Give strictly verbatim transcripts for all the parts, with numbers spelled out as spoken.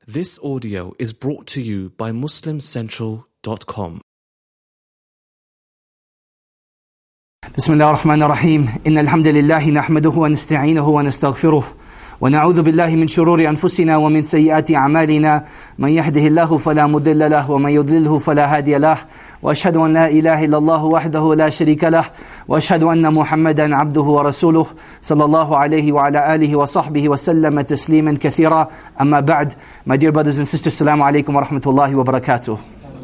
This audio is brought to you by muslim central dot com. بسم الله الرحمن الرحيم إن الحمد لله نحمده ونستعينه ونستغفره ونعوذ بالله من شرور أنفسنا ومن سيئات أعمالنا من يهده الله فلا مضل له ومن يضلله فلا هادي له وأشهد أن لا إله إلا الله وحده لا شريك له وأشهد أن محمدا عبده ورسوله صلى الله عليه وعلى آله وصحبه وسلم تسليما كثيرا أما بعد. My dear brothers and sisters, Assalamu alaikum wa rahmatullahi wa barakatuh.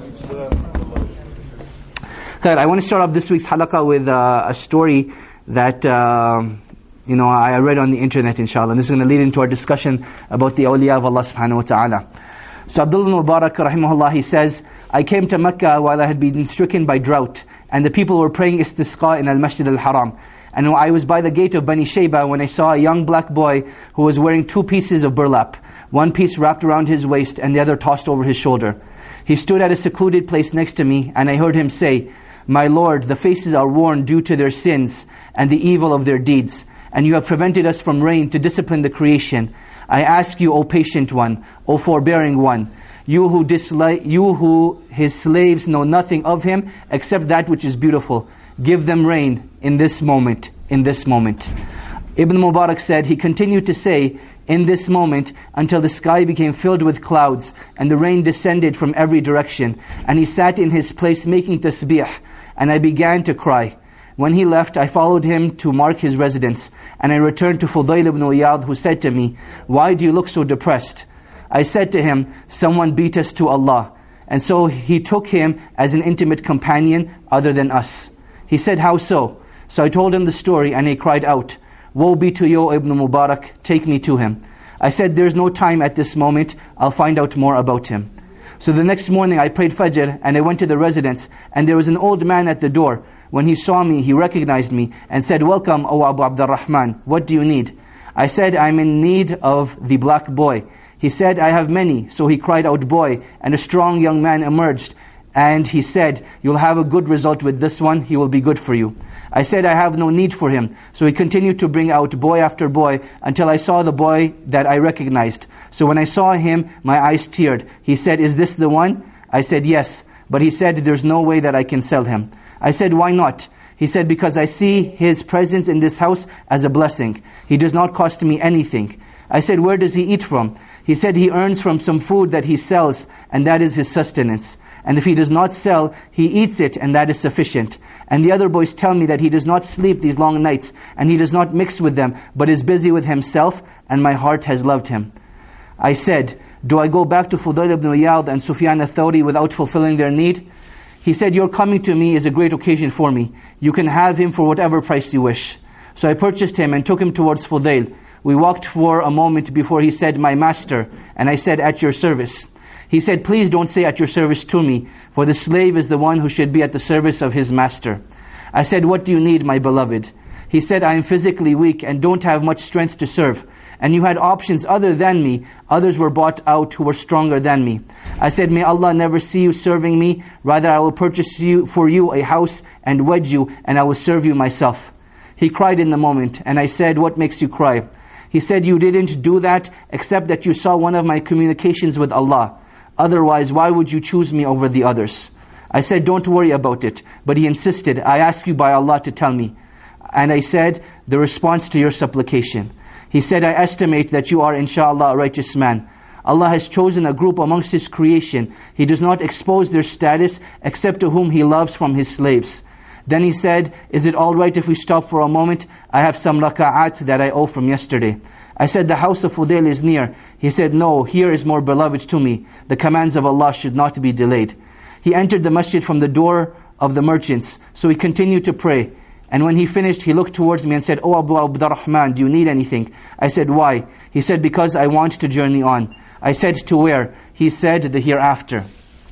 I want to start off this week's halaqah with uh, a story that uh, you know I read on the internet, inshallah. And this is going to lead into our discussion about the awliya of Allah subhanahu wa ta'ala. So Abdullah ibn Mubarak rahimahullah, he says, I came to Mecca while I had been stricken by drought, and the people were praying istisqa in al-Masjid al-Haram. And I was by the gate of Bani Shayba when I saw a young black boy who was wearing two pieces of burlap, one piece wrapped around his waist and the other tossed over his shoulder. He stood at a secluded place next to me, and I heard him say, My Lord, the faces are worn due to their sins and the evil of their deeds, and you have prevented us from rain to discipline the creation. I ask you, O patient one, O forbearing one, you who dislike, you who his slaves know nothing of him except that which is beautiful, give them rain in this moment, in this moment. Ibn Mubarak said, he continued to say, in this moment, until the sky became filled with clouds, and the rain descended from every direction, and he sat in his place making tasbih, and I began to cry. When he left, I followed him to mark his residence, and I returned to Fudayl ibn Iyad, who said to me, Why do you look so depressed? I said to him, Someone beat us to Allah. And so he took him as an intimate companion other than us. He said, How so? So I told him the story, and he cried out, Woe be to you, Ibn Mubarak, take me to him. I said, There's no time at this moment, I'll find out more about him. So the next morning I prayed Fajr, and I went to the residence, and there was an old man at the door. When he saw me, he recognized me, and said, Welcome, O Abu Abdurrahman, what do you need? I said, I'm in need of the black boy. He said, I have many. So he cried out, Boy, and a strong young man emerged, and he said, You'll have a good result with this one, he will be good for you. I said, I have no need for him. So he continued to bring out boy after boy, until I saw the boy that I recognized. So when I saw him, my eyes teared. He said, Is this the one? I said, Yes. But he said, There's no way that I can sell him. I said, Why not? He said, Because I see his presence in this house as a blessing. He does not cost me anything. I said, Where does he eat from? He said, He earns from some food that he sells, and that is his sustenance. And if he does not sell, he eats it, and that is sufficient. And the other boys tell me that he does not sleep these long nights, and he does not mix with them, but is busy with himself, and my heart has loved him. I said, Do I go back to Fudayl ibn Iyad and Sufyan al-Thawri without fulfilling their need? He said, Your coming to me is a great occasion for me. You can have him for whatever price you wish. So I purchased him and took him towards Fudayl. We walked for a moment before he said, My master, and I said, At your service. He said, Please don't say at your service to me, for the slave is the one who should be at the service of his master. I said, What do you need, my beloved? He said, I am physically weak and don't have much strength to serve. And you had options other than me. Others were bought out who were stronger than me. I said, May Allah never see you serving me. Rather, I will purchase you for you a house and wed you, and I will serve you myself. He cried in the moment, and I said, What makes you cry? He said, You didn't do that except that you saw one of my communications with Allah. Otherwise, why would you choose me over the others? I said, Don't worry about it. But he insisted, I ask you by Allah to tell me. And I said, The response to your supplication. He said, I estimate that you are inshallah a righteous man. Allah has chosen a group amongst His creation. He does not expose their status except to whom He loves from His slaves. Then he said, Is it all right if we stop for a moment? I have some raka'at that I owe from yesterday. I said, The house of Fudayl is near. He said, No, here is more beloved to me. The commands of Allah should not be delayed. He entered the masjid from the door of the merchants. So he continued to pray. And when he finished, he looked towards me and said, Oh Abu Abdurrahman, do you need anything? I said, Why? He said, Because I want to journey on. I said, To where? He said, The hereafter.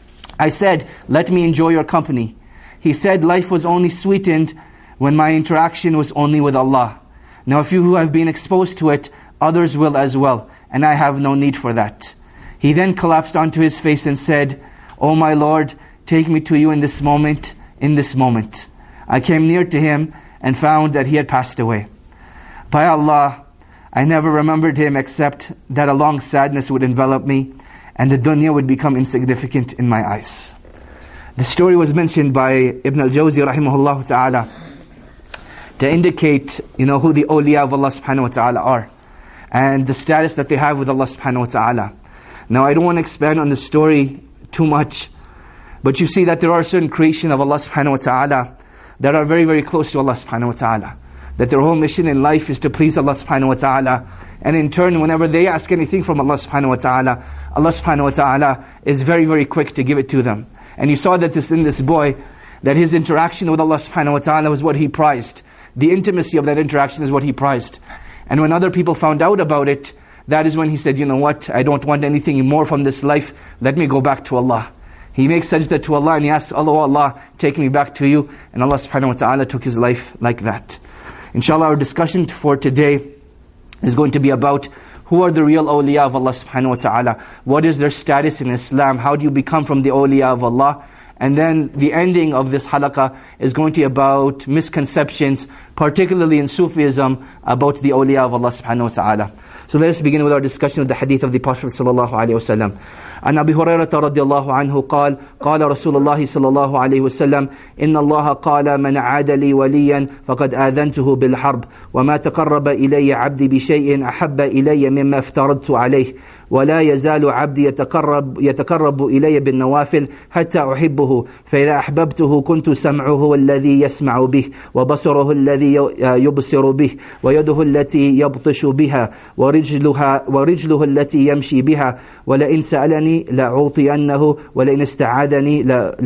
I said, Let me enjoy your company. He said, Life was only sweetened when my interaction was only with Allah. Now if you who have been exposed to it, others will as well, and I have no need for that. He then collapsed onto his face and said, Oh my Lord, take me to you in this moment, in this moment. I came near to him and found that he had passed away. By Allah, I never remembered him except that a long sadness would envelop me, and the dunya would become insignificant in my eyes. The story was mentioned by Ibn al-Jawzi rahimahullah ta'ala to indicate, you know, who the awliya of Allah subhanahu wa ta'ala are, and the status that they have with Allah subhanahu wa ta'ala. Now I don't want to expand on the story too much, but you see that there are certain creation of Allah subhanahu wa ta'ala that are very, very close to Allah subhanahu wa ta'ala. That their whole mission in life is to please Allah subhanahu wa ta'ala. And in turn, whenever they ask anything from Allah subhanahu wa ta'ala, Allah subhanahu wa ta'ala is very, very quick to give it to them. And you saw that this in this boy, that his interaction with Allah subhanahu wa ta'ala was what he prized. The intimacy of that interaction is what he prized. And when other people found out about it, that is when he said, you know what, I don't want anything more from this life, let me go back to Allah. He makes sajda to Allah and he asks, Allah, oh Allah, take me back to you. And Allah subhanahu wa ta'ala took his life like that. Inshallah, our discussion for today is going to be about who are the real awliya of Allah subhanahu wa ta'ala. What is their status in Islam? How do you become from the awliya of Allah? And then the ending of this halaqah is going to be about misconceptions, particularly in Sufism, about the awliya of Allah subhanahu wa ta'ala. So let us begin with our discussion of the hadith of the Prophet sallallahu alaihi wasallam. عن أبي هريرة رضي الله عنه قال قال رسول الله صلى الله عليه وسلم إن الله قال من عاد لي وليا فقد آذنته بالحرب وما تقرب إلي عبدي بشيء أحب إلي مما افترضت عليه ولا يزال عبدي يتقرب يتقرب إلي بالنوافل حتى أحبه فإذا أحببته كنت سمعه الذي يسمع به وبصره الذي يبصر به ويده التي يبطش بها ورجلها ورجله التي يمشي بها ولئن سألني لأعطينه ولئن استعاذني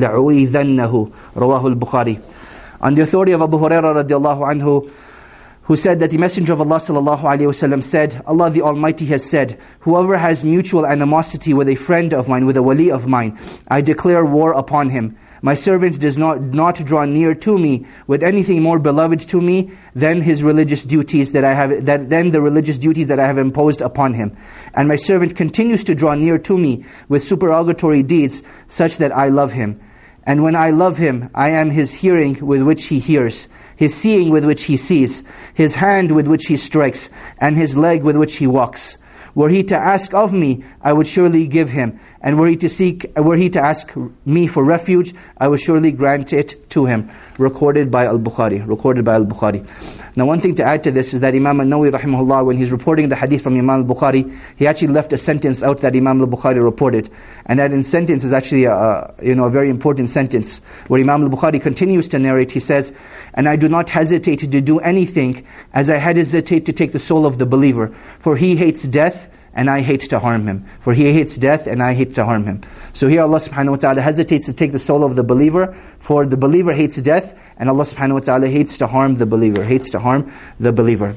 لأعوذنه رواه البخاري. On the authority of Abu Hurairah radiallahu anhu, who said that the Messenger of Allah sallallahu alaihi wasallam said, Allah the Almighty has said, whoever has mutual animosity with a friend of mine, with a wali of mine, I declare war upon him. My servant does not, not draw near to me with anything more beloved to me than his religious duties that I have, that, than the religious duties that I have imposed upon him. And my servant continues to draw near to me with supererogatory deeds such that I love him. And when I love him, I am his hearing with which he hears, his seeing with which he sees, his hand with which he strikes, and his leg with which he walks. Were he to ask of me, I would surely give him. And were he to seek, were he to ask me for refuge, I would surely grant it to him. Recorded by Al-Bukhari. Recorded by Al-Bukhari. Now one thing to add to this is that Imam An-Nawawi rahimahullah, when he's reporting the hadith from Imam Al-Bukhari, he actually left a sentence out that Imam Al-Bukhari reported. And that in sentence is actually a, you know, a very important sentence. Where Imam Al-Bukhari continues to narrate, he says, and I do not hesitate to do anything as I hesitate to take the soul of the believer. For he hates death, and I hate to harm him. For he hates death, and I hate to harm him. So here Allah subhanahu wa ta'ala hesitates to take the soul of the believer, for the believer hates death, and Allah subhanahu wa ta'ala hates to harm the believer, hates to harm the believer.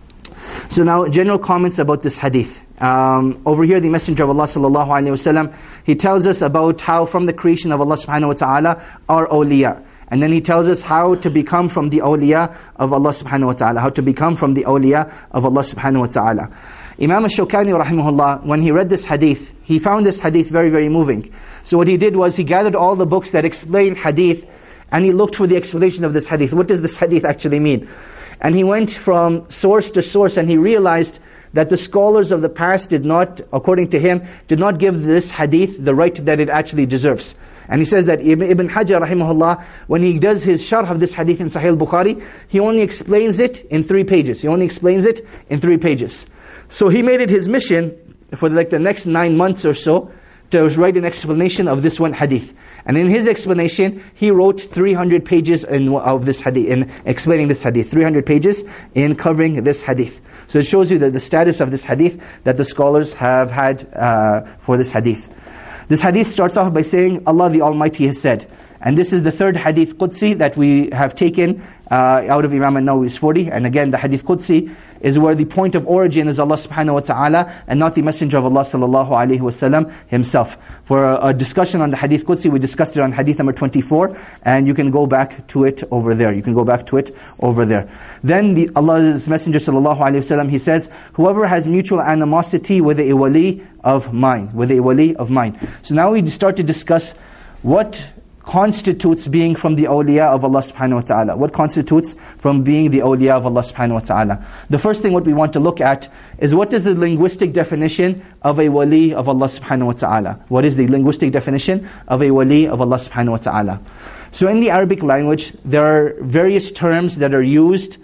So now, general comments about this hadith. Um, over here, the Messenger of Allah sallallahu alaihi wasallam, he tells us about how from the creation of Allah subhanahu wa ta'ala are awliya. And then he tells us how to become from the awliya of Allah subhanahu wa ta'ala, how to become from the awliya of Allah subhanahu wa ta'ala. Imam Ash-Shawkani rahimahullah, when he read this hadith, he found this hadith very, very moving. So what he did was he gathered all the books that explain hadith, and he looked for the explanation of this hadith. What does this hadith actually mean? And he went from source to source, and he realized that the scholars of the past did not, according to him, did not give this hadith the right that it actually deserves. And he says that Ibn Hajar rahimahullah, when he does his sharh of this hadith in Sahih al-Bukhari, he only explains it in three pages. He only explains it in three pages. So he made it his mission for like the next nine months or so to write an explanation of this one hadith. And in his explanation, he wrote three hundred pages in, of this hadith, in explaining this hadith. three hundred pages in covering this hadith. So it shows you that the status of this hadith that the scholars have had uh, for this hadith. This hadith starts off by saying, Allah the Almighty has said. And this is the third hadith Qudsi that we have taken uh, out of Imam An-Nawawi's forty. And again, the hadith Qudsi is where the point of origin is Allah subhanahu wa ta'ala and not the Messenger of Allah sallallahu alayhi wa sallam himself. For a, a discussion on the hadith Qudsi, we discussed it on hadith number twenty-four, and you can go back to it over there. You can go back to it over there. Then the Allah's Messenger sallallahu alayhi wa sallam, he says, whoever has mutual animosity with a wali of mine, with a wali of mine. So now we start to discuss what constitutes being from the awliya of Allah subhanahu wa ta'ala? What constitutes from being the awliya of Allah subhanahu wa ta'ala? The first thing what we want to look at is what is the linguistic definition of a wali of Allah subhanahu wa ta'ala? What is the linguistic definition of a wali of Allah subhanahu wa ta'ala? So in the Arabic language, there are various terms that are used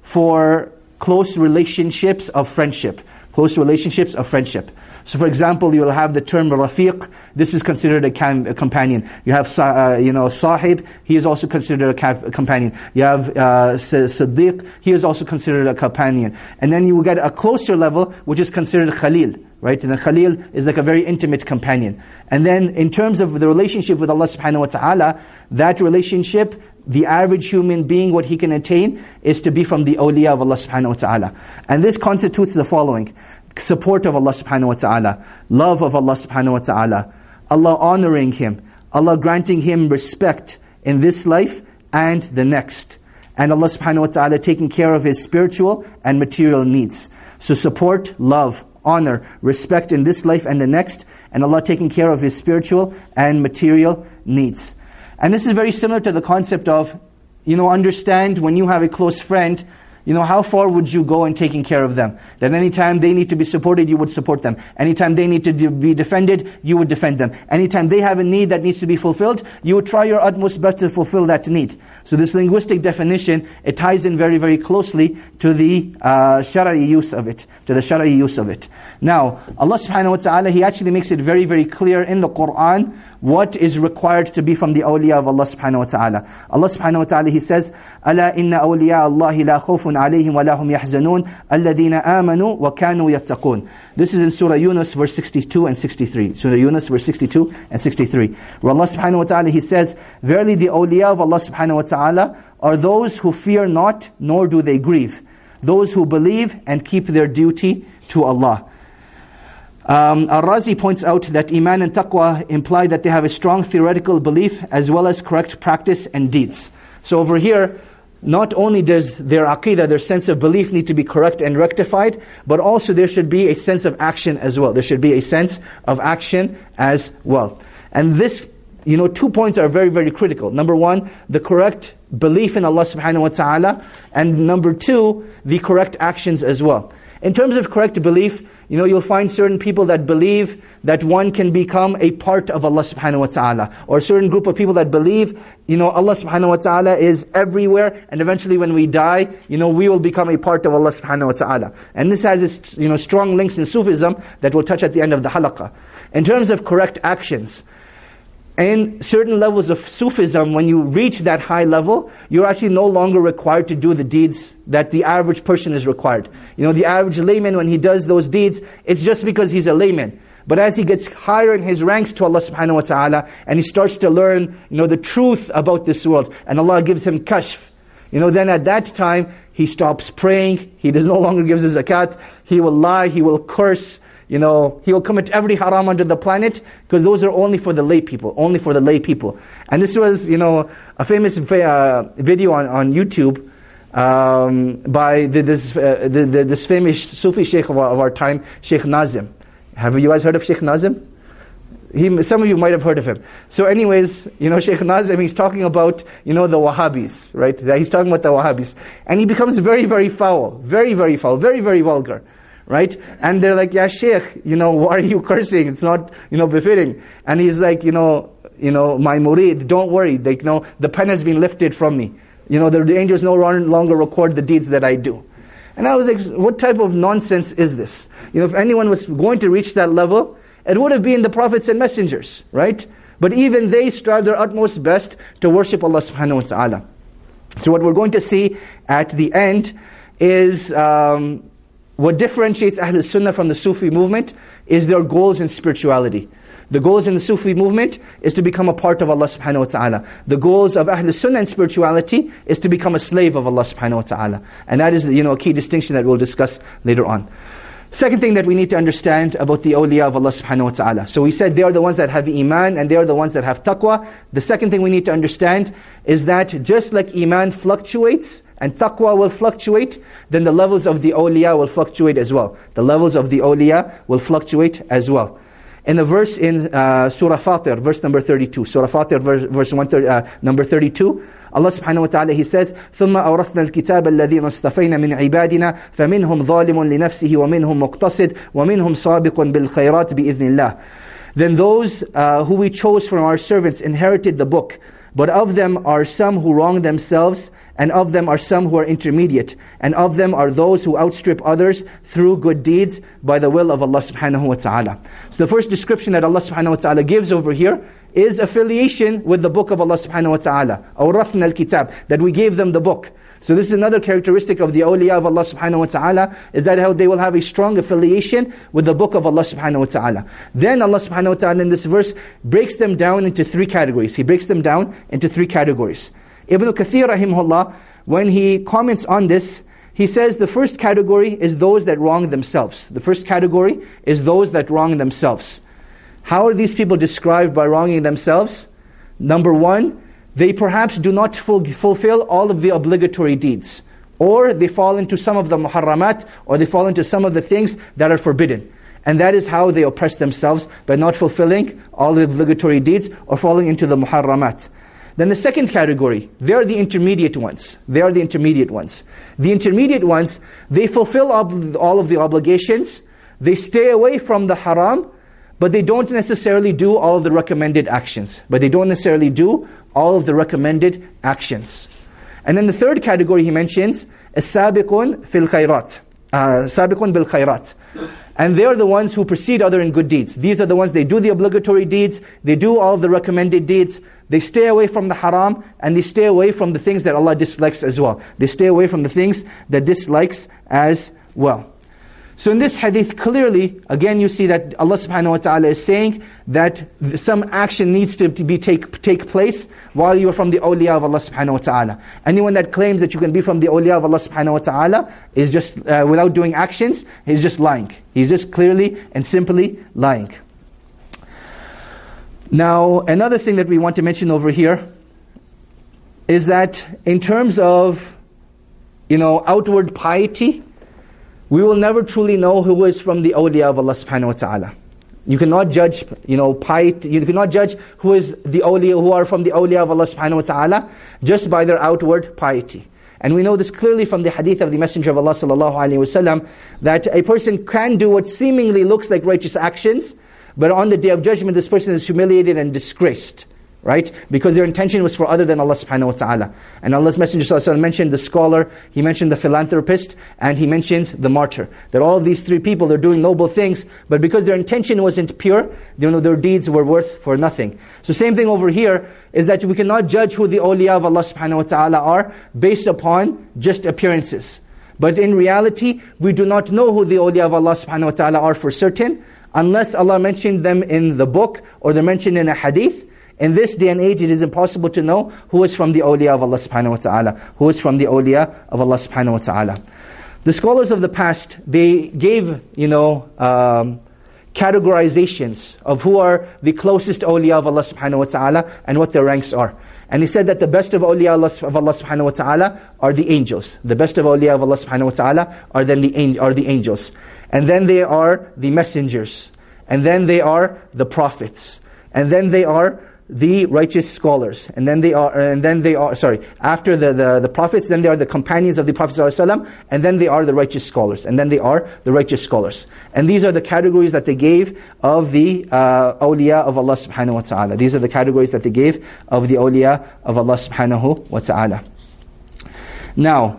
for close relationships of friendship. Close relationships of friendship. So for example, you will have the term rafiq. This is considered a, cam- a companion. You have uh, you know sahib. He is also considered a, cap- a companion. You have uh, siddiq. He is also considered a companion. And then you will get a closer level, which is considered khalil. Right? And the khalil is like a very intimate companion. And then in terms of the relationship with Allah subhanahu wa ta'ala, that relationship, the average human being, what he can attain is to be from the awliya of Allah subhanahu wa ta'ala. And this constitutes the following: support of Allah subhanahu wa ta'ala, love of Allah subhanahu wa ta'ala, Allah honoring him, Allah granting him respect in this life and the next, and Allah subhanahu wa ta'ala taking care of his spiritual and material needs. So support, love, honor, respect in this life and the next, and Allah taking care of his spiritual and material needs. And this is very similar to the concept of, you know, understand when you have a close friend, you know, how far would you go in taking care of them? That anytime they need to be supported, you would support them. Anytime they need to be defended, you would defend them. Anytime they have a need that needs to be fulfilled, you would try your utmost best to fulfill that need. So this linguistic definition, it ties in very, very closely to the uh, shara'i use of it, to the shara'i use of it. Now, Allah subhanahu wa ta'ala, He actually makes it very, very clear in the Qur'an what is required to be from the awliya of Allah subhanahu wa ta'ala. Allah subhanahu wa ta'ala, He says, أَلَا إِنَّ أَوْلِيَاءَ اللَّهِ لَا خَوْفٌ عَلَيْهِمْ وَلَا هُمْ يَحْزَنُونَ الَّذِينَ آمَنُوا وَكَانُوا يَتَّقُونَ. This is in Surah Yunus verse sixty-two and sixty-three. Surah Yunus verse sixty-two and sixty-three. Where Allah subhanahu wa ta'ala, He says, verily the awliya of Allah subhanahu wa ta'ala are those who fear not, nor do they grieve. Those who believe and keep their duty to Allah. Um, Al-Razi points out that Iman and Taqwa imply that they have a strong theoretical belief as well as correct practice and deeds. So over here, not only does their aqidah, their sense of belief need to be correct and rectified, but also there should be a sense of action as well. There should be a sense of action as well. And this, you know, two points are very, very critical. Number one, the correct belief in Allah subhanahu wa ta'ala, and number two, the correct actions as well. In terms of correct belief, you know, you'll find certain people that believe that one can become a part of Allah subhanahu wa ta'ala. Or a certain group of people that believe, you know, Allah subhanahu wa ta'ala is everywhere, and eventually when we die, you know, we will become a part of Allah subhanahu wa ta'ala. And this has its, you know, strong links in Sufism that we'll touch at the end of the halaqah. In terms of correct actions, in certain levels of Sufism, when you reach that high level, you're actually no longer required to do the deeds that the average person is required. You know, the average layman, when he does those deeds, it's just because he's a layman. But as he gets higher in his ranks to Allah subhanahu wa ta'ala, and he starts to learn, you know, the truth about this world, and Allah gives him kashf, you know, then at that time, he stops praying, he does no longer give his zakat, he will lie, he will curse, you know, he will commit every haram under the planet, because those are only for the lay people, only for the lay people. And this was, you know, a famous uh, video on, on YouTube um, by the, this uh, the, the, this famous Sufi Sheikh of our, of our time, Sheikh Nazim. Have you guys heard of Sheikh Nazim? He, some of you might have heard of him. So anyways, you know, Sheikh Nazim, he's talking about, you know, the Wahhabis, right? He's talking about the Wahhabis. And he becomes very, very foul, very, very foul, very, very vulgar. Right? And they're like, yeah, Sheikh, you know, why are you cursing? It's not, you know, befitting. And he's like, you know, you know, my murid, don't worry. Like, you know, the pen has been lifted from me. You know, the, the angels no longer record the deeds that I do. And I was like, what type of nonsense is this? You know, if anyone was going to reach that level, it would have been the prophets and messengers, right? But even they strive their utmost best to worship Allah subhanahu wa ta'ala. So what we're going to see at the end is, um, what differentiates Ahl Sunnah from the Sufi movement is their goals in spirituality. The goals in the Sufi movement is to become a part of Allah subhanahu wa ta'ala. The goals of Ahl Sunnah in spirituality is to become a slave of Allah subhanahu wa ta'ala. And that is, you know, a key distinction that we'll discuss later on. Second thing that we need to understand about the awliya of Allah subhanahu wa ta'ala. So we said they are the ones that have iman and they are the ones that have taqwa. The second thing we need to understand is that just like iman fluctuates and taqwa will fluctuate, then the levels of the awliya will fluctuate as well. The levels of the awliya will fluctuate as well. In a verse in uh, Surah Fatir, verse number thirty-two. Surah Fatir, verse, verse one, uh, number thirty-two. Allah subhanahu wa ta'ala, He says, ثُمَّ أَوْرَثْنَا الْكِتَابَ الَّذِينَ اصْطَفَيْنَا مِنْ عِبَادِنَا فَمِنْهُمْ ظَالِمٌ لِنَفْسِهِ وَمِنْهُمْ مُقْتَصِدٌ وَمِنْهُمْ سَابِقٌ بِالْخَيْرَاتِ بِإِذْنِ اللَّهِ. Then those uh, who we chose from our servants inherited the book, but of them are some who wrong themselves, and of them are some who are intermediate, and of them are those who outstrip others through good deeds by the will of Allah subhanahu wa ta'ala. So the first description that Allah subhanahu wa ta'ala gives over here is affiliation with the book of Allah subhanahu wa ta'ala. أَوْرَثْنَا الْكِتَابِ, that we gave them the book. So this is another characteristic of the awliya of Allah subhanahu wa ta'ala, is that how they will have a strong affiliation with the book of Allah subhanahu wa ta'ala. Then Allah subhanahu wa ta'ala in this verse breaks them down into three categories. He breaks them down into three categories. Ibn Kathir rahimahullah, when he comments on this, he says the first category is those that wrong themselves. The first category is those that wrong themselves. How are these people described by wronging themselves? Number one, they perhaps do not ful- fulfill all of the obligatory deeds. Or they fall into some of the muharramat, or they fall into some of the things that are forbidden. And that is how they oppress themselves, by not fulfilling all the obligatory deeds, or falling into the muharramat. Then the second category, they are the intermediate ones. They are the intermediate ones. The intermediate ones, they fulfill ob- all of the obligations, they stay away from the haram, but they don't necessarily do all of the recommended actions. But they don't necessarily do all of the recommended actions. And then the third category he mentions is sabiqun fil khayrat. Uh, sabiqun bil khayrat. And they are the ones who precede other in good deeds. These are the ones, they do the obligatory deeds, they do all of the recommended deeds, they stay away from the haram, and they stay away from the things that Allah dislikes as well. They stay away from the things that dislikes as well. So in this hadith, clearly, again you see that Allah subhanahu wa ta'ala is saying that some action needs to, to be take take place while you are from the awliya of Allah subhanahu wa ta'ala. Anyone that claims that you can be from the awliya of Allah subhanahu wa ta'ala is just, uh, without doing actions, he's just lying. He's just clearly and simply lying. Now, another thing that we want to mention over here is that in terms of, you know, outward piety, we will never truly know who is from the awliya of Allah subhanahu wa ta'ala. You cannot judge, you know, piety, you cannot judge who is the awliya, who are from the awliya of Allah subhanahu wa ta'ala, just by their outward piety. And we know this clearly from the hadith of the Messenger of Allah sallallahu alaihi wasallam, that a person can do what seemingly looks like righteous actions, but on the Day of Judgment this person is humiliated and disgraced. Right? Because their intention was for other than Allah subhanahu wa ta'ala. And Allah's Messenger sallallahu alaihi wasallam mentioned the scholar, he mentioned the philanthropist, and he mentions the martyr. That all of these three people, they're doing noble things, but because their intention wasn't pure, you know, their deeds were worth for nothing. So same thing over here, is that we cannot judge who the awliya of Allah subhanahu wa ta'ala are, based upon just appearances. But in reality, we do not know who the awliya of Allah subhanahu wa ta'ala are for certain, unless Allah mentioned them in the book, or they're mentioned in a hadith. In this day and age, it is impossible to know who is from the awliya of Allah subhanahu wa ta'ala, who is from the awliya of Allah subhanahu wa ta'ala. The scholars of the past, they gave, you know, um, categorizations of who are the closest awliya of Allah subhanahu wa ta'ala and what their ranks are. And he said that the best of awliya of Allah subhanahu wa ta'ala are the angels. The best of awliya of Allah subhanahu wa ta'ala are then the are the angels. And then they are the messengers. And then they are the prophets. And then they are the righteous scholars, and then they are, and then they are, sorry, after the, the, the prophets, then they are the companions of the Prophet ﷺ, and then they are the righteous scholars, and then they are the righteous scholars. And these are the categories that they gave of the uh, awliya of Allah subhanahu wa ta'ala. These are the categories that they gave of the awliya of Allah subhanahu wa ta'ala. Now,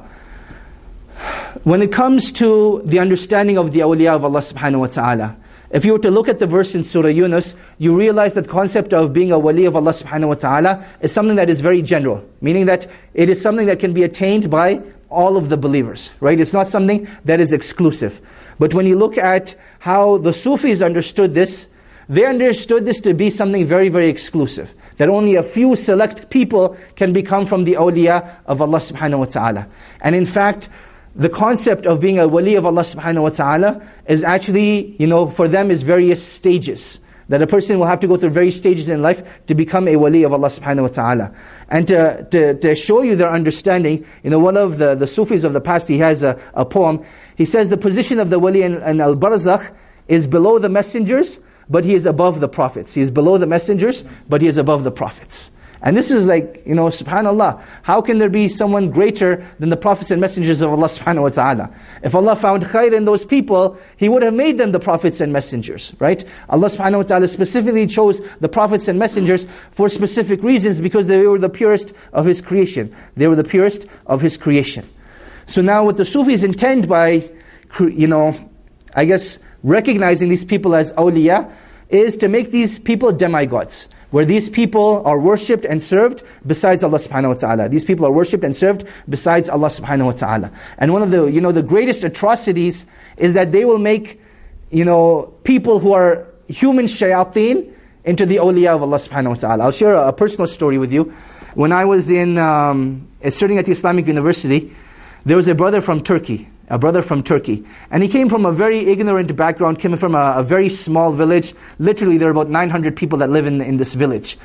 when it comes to the understanding of the awliya of Allah subhanahu wa ta'ala, if you were to look at the verse in Surah Yunus, you realize that the concept of being a wali of Allah subhanahu wa ta'ala is something that is very general. Meaning that it is something that can be attained by all of the believers. Right? It's not something that is exclusive. But when you look at how the Sufis understood this, they understood this to be something very, very exclusive. That only a few select people can become from the awliya of Allah subhanahu wa ta'ala. And in fact, the concept of being a wali of Allah subhanahu wa ta'ala is actually, you know, for them is various stages. That a person will have to go through various stages in life to become a wali of Allah subhanahu wa ta'ala. And to, to, to show you their understanding, you know, one of the, the Sufis of the past, he has a, a poem. He says the position of the wali in, in Al-Barzakh is below the messengers, but he is above the prophets. He is below the messengers, but he is above the prophets. And this is like, you know, subhanAllah, how can there be someone greater than the prophets and messengers of Allah subhanahu wa ta'ala? If Allah found khair in those people, He would have made them the prophets and messengers, right? Allah subhanahu wa ta'ala specifically chose the prophets and messengers for specific reasons, because they were the purest of His creation. They were the purest of His creation. So now what the Sufis intend by, you know, I guess, recognizing these people as awliya, is to make these people demigods, where these people are worshipped and served besides Allah subhanahu wa ta'ala. These people are worshipped and served besides Allah subhanahu wa ta'ala. And one of the, you know, the greatest atrocities is that they will make, you know, people who are human shayateen into the awliya of Allah subhanahu wa ta'ala. I'll share a, a personal story with you. When I was in, um, studying at the Islamic University, there was a brother from Turkey, a brother from Turkey. And he came from a very ignorant background, came from a, a very small village. Literally, there are about nine hundred people that live in, in this village.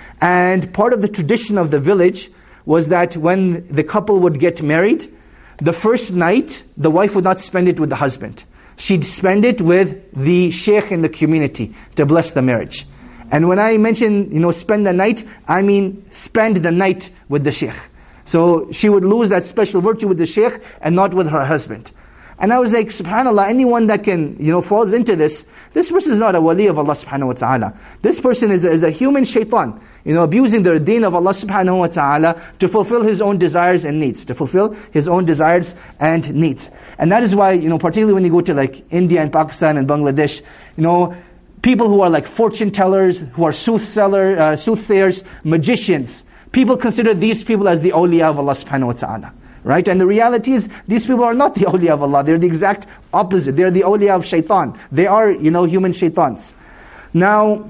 And part of the tradition of the village was that when the couple would get married, the first night, the wife would not spend it with the husband. She'd spend it with the sheikh in the community to bless the marriage. And when I mention, you know, spend the night, I mean spend the night with the sheikh. So she would lose that special virtue with the sheikh and not with her husband. And I was like, subhanAllah, anyone that can, you know, falls into this, this person is not a wali of Allah subhanahu wa ta'ala. This person is a, is a human shaitan, you know, abusing the deen of Allah subhanahu wa ta'ala to fulfill his own desires and needs, to fulfill his own desires and needs. And that is why, you know, particularly when you go to like India and Pakistan and Bangladesh, you know, people who are like fortune tellers, who are soothsayer, uh, soothsayers, magicians, people consider these people as the awliya of Allah subhanahu wa ta'ala. Right? And the reality is, these people are not the awliya of Allah. They're the exact opposite. They're the awliya of shaitan. They are, you know, human shaitans. Now,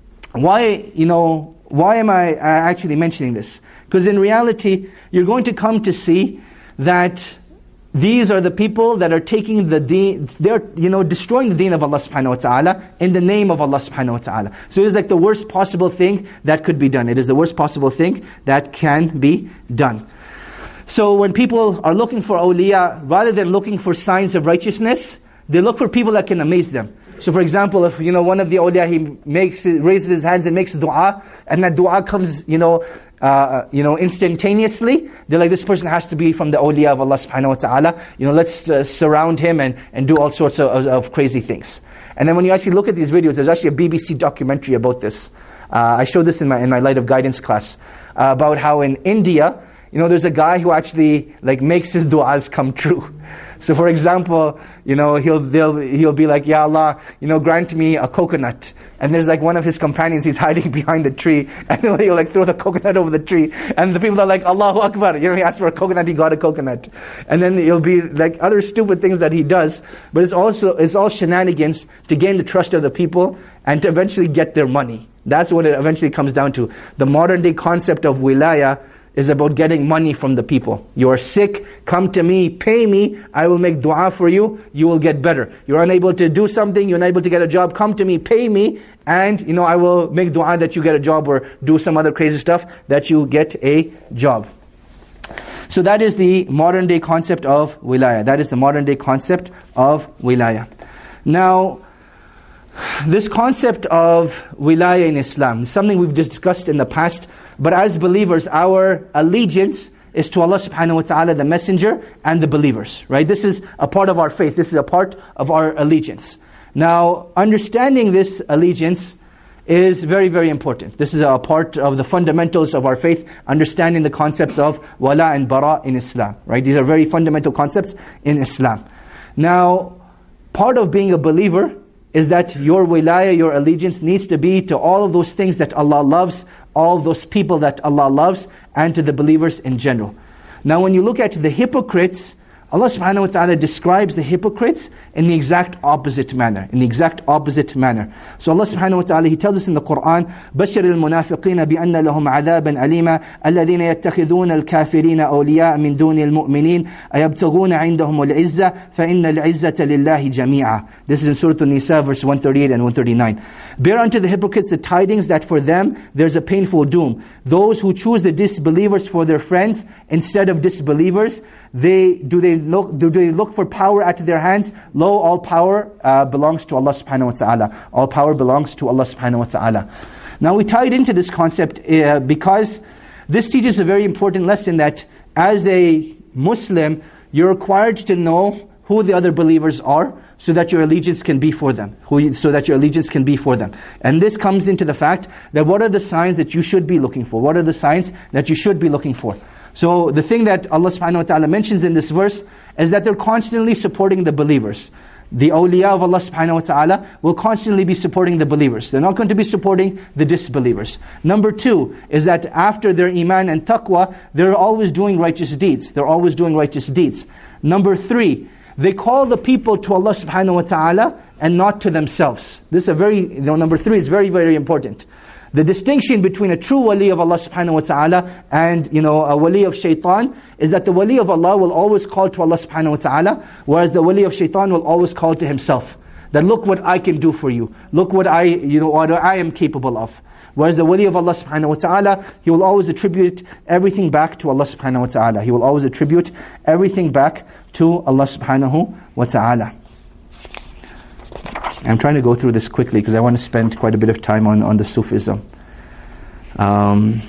why, you know, why am I actually mentioning this? Because in reality, you're going to come to see that these are the people that are taking the deen, they're, you know, destroying the deen of Allah subhanahu wa ta'ala in the name of Allah subhanahu wa ta'ala. So it is like the worst possible thing that could be done. It is the worst possible thing that can be done. So when people are looking for awliya, rather than looking for signs of righteousness, they look for people that can amaze them. So for example, if, you know, one of the awliya, he makes, raises his hands and makes dua, and that dua comes, you know, Uh, you know, instantaneously, they're like, this person has to be from the awliya of Allah subhanahu wa ta'ala. You know, let's uh, surround him and, and do all sorts of, of, of crazy things. And then when you actually look at these videos, there's actually a B B C documentary about this. Uh, I showed this in my in my Light of Guidance class, uh, about how in India, you know, there's a guy who actually like makes his du'as come true. So for example, you know, he'll they'll, he'll be like, Ya Allah, you know, grant me a coconut. And there's like one of his companions, he's hiding behind the tree, and he'll like throw the coconut over the tree. And the people are like, Allahu Akbar. You know, he asked for a coconut, he got a coconut. And then it'll be like other stupid things that he does. But it's also, it's all shenanigans to gain the trust of the people and to eventually get their money. That's what it eventually comes down to. The modern day concept of wilaya is about getting money from the people. You are sick, come to me, pay me, I will make dua for you, you will get better. You're unable to do something, you're unable to get a job, come to me, pay me, and you know, I will make dua that you get a job, or do some other crazy stuff that you get a job. So that is the modern day concept of wilaya. That is the modern day concept of wilaya. Now, this concept of wilaya in Islam is something we've discussed in the past, but as believers, our allegiance is to Allah subhanahu wa ta'ala, the messenger, and the believers, right? This is a part of our faith. This is a part of our allegiance. Now, understanding this allegiance is very, very important. This is a part of the fundamentals of our faith, understanding the concepts of wala and bara in Islam, right? These are very fundamental concepts in Islam. Now, part of being a believer is that your wilaya, your allegiance needs to be to all of those things that Allah loves, all of those people that Allah loves, and to the believers in general. Now when you look at the hypocrites, Allah subhanahu wa ta'ala describes the hypocrites in the exact opposite manner. In the exact opposite manner. So Allah subhanahu wa ta'ala, He tells us in the Qur'an, بَشِّرِ الْمُنَافِقِينَ بِأَنَّ لَهُمْ عَذَابًا أَلِيمًا الَّذِينَ يَتَّخِذُونَ الْكَافِرِينَ أَوْلِيَاءَ مِنْ دُونِ الْمُؤْمِنِينَ أَيَبْتَغُونَ عِنْدَهُمُ الْعِزَّةَ فَإِنَّ الْعِزَّةَ لِلَّهِ جَمِيعًا. This is in Surah An-Nisa verse one thirty-eight and one thirty-nine. Bear unto the hypocrites the tidings that for them there's a painful doom. Those who choose the disbelievers for their friends instead of disbelievers, they do they look do they look for power at their hands? Lo, all power uh, belongs to Allah subhanahu wa ta'ala. All power belongs to Allah subhanahu wa ta'ala. Now we tied into this concept uh, because this teaches a very important lesson that as a Muslim, you're required to know who the other believers are, so that your allegiance can be for them. Who, so that your allegiance can be for them. And this comes into the fact that what are the signs that you should be looking for? What are the signs that you should be looking for? So the thing that Allah subhanahu wa ta'ala mentions in this verse is that they're constantly supporting the believers. The awliya of Allah subhanahu wa ta'ala will constantly be supporting the believers. They're not going to be supporting the disbelievers. Number two is that after their iman and taqwa, they're always doing righteous deeds. They're always doing righteous deeds. Number three, they call the people to Allah subhanahu wa ta'ala and not to themselves. This is a very, you know, number three is very, very important. The distinction between a true wali of Allah subhanahu wa ta'ala and, you know, a wali of shaitan is that the wali of Allah will always call to Allah subhanahu wa ta'ala, whereas the wali of shaitan will always call to himself. That look what I can do for you. Look what I, you know, what I am capable of. Whereas the wali of Allah subhanahu wa ta'ala, he will always attribute everything back to Allah subhanahu wa ta'ala. He will always attribute everything back to Allah subhanahu wa ta'ala. I'm trying to go through this quickly because I want to spend quite a bit of time on, on the Sufism. Um,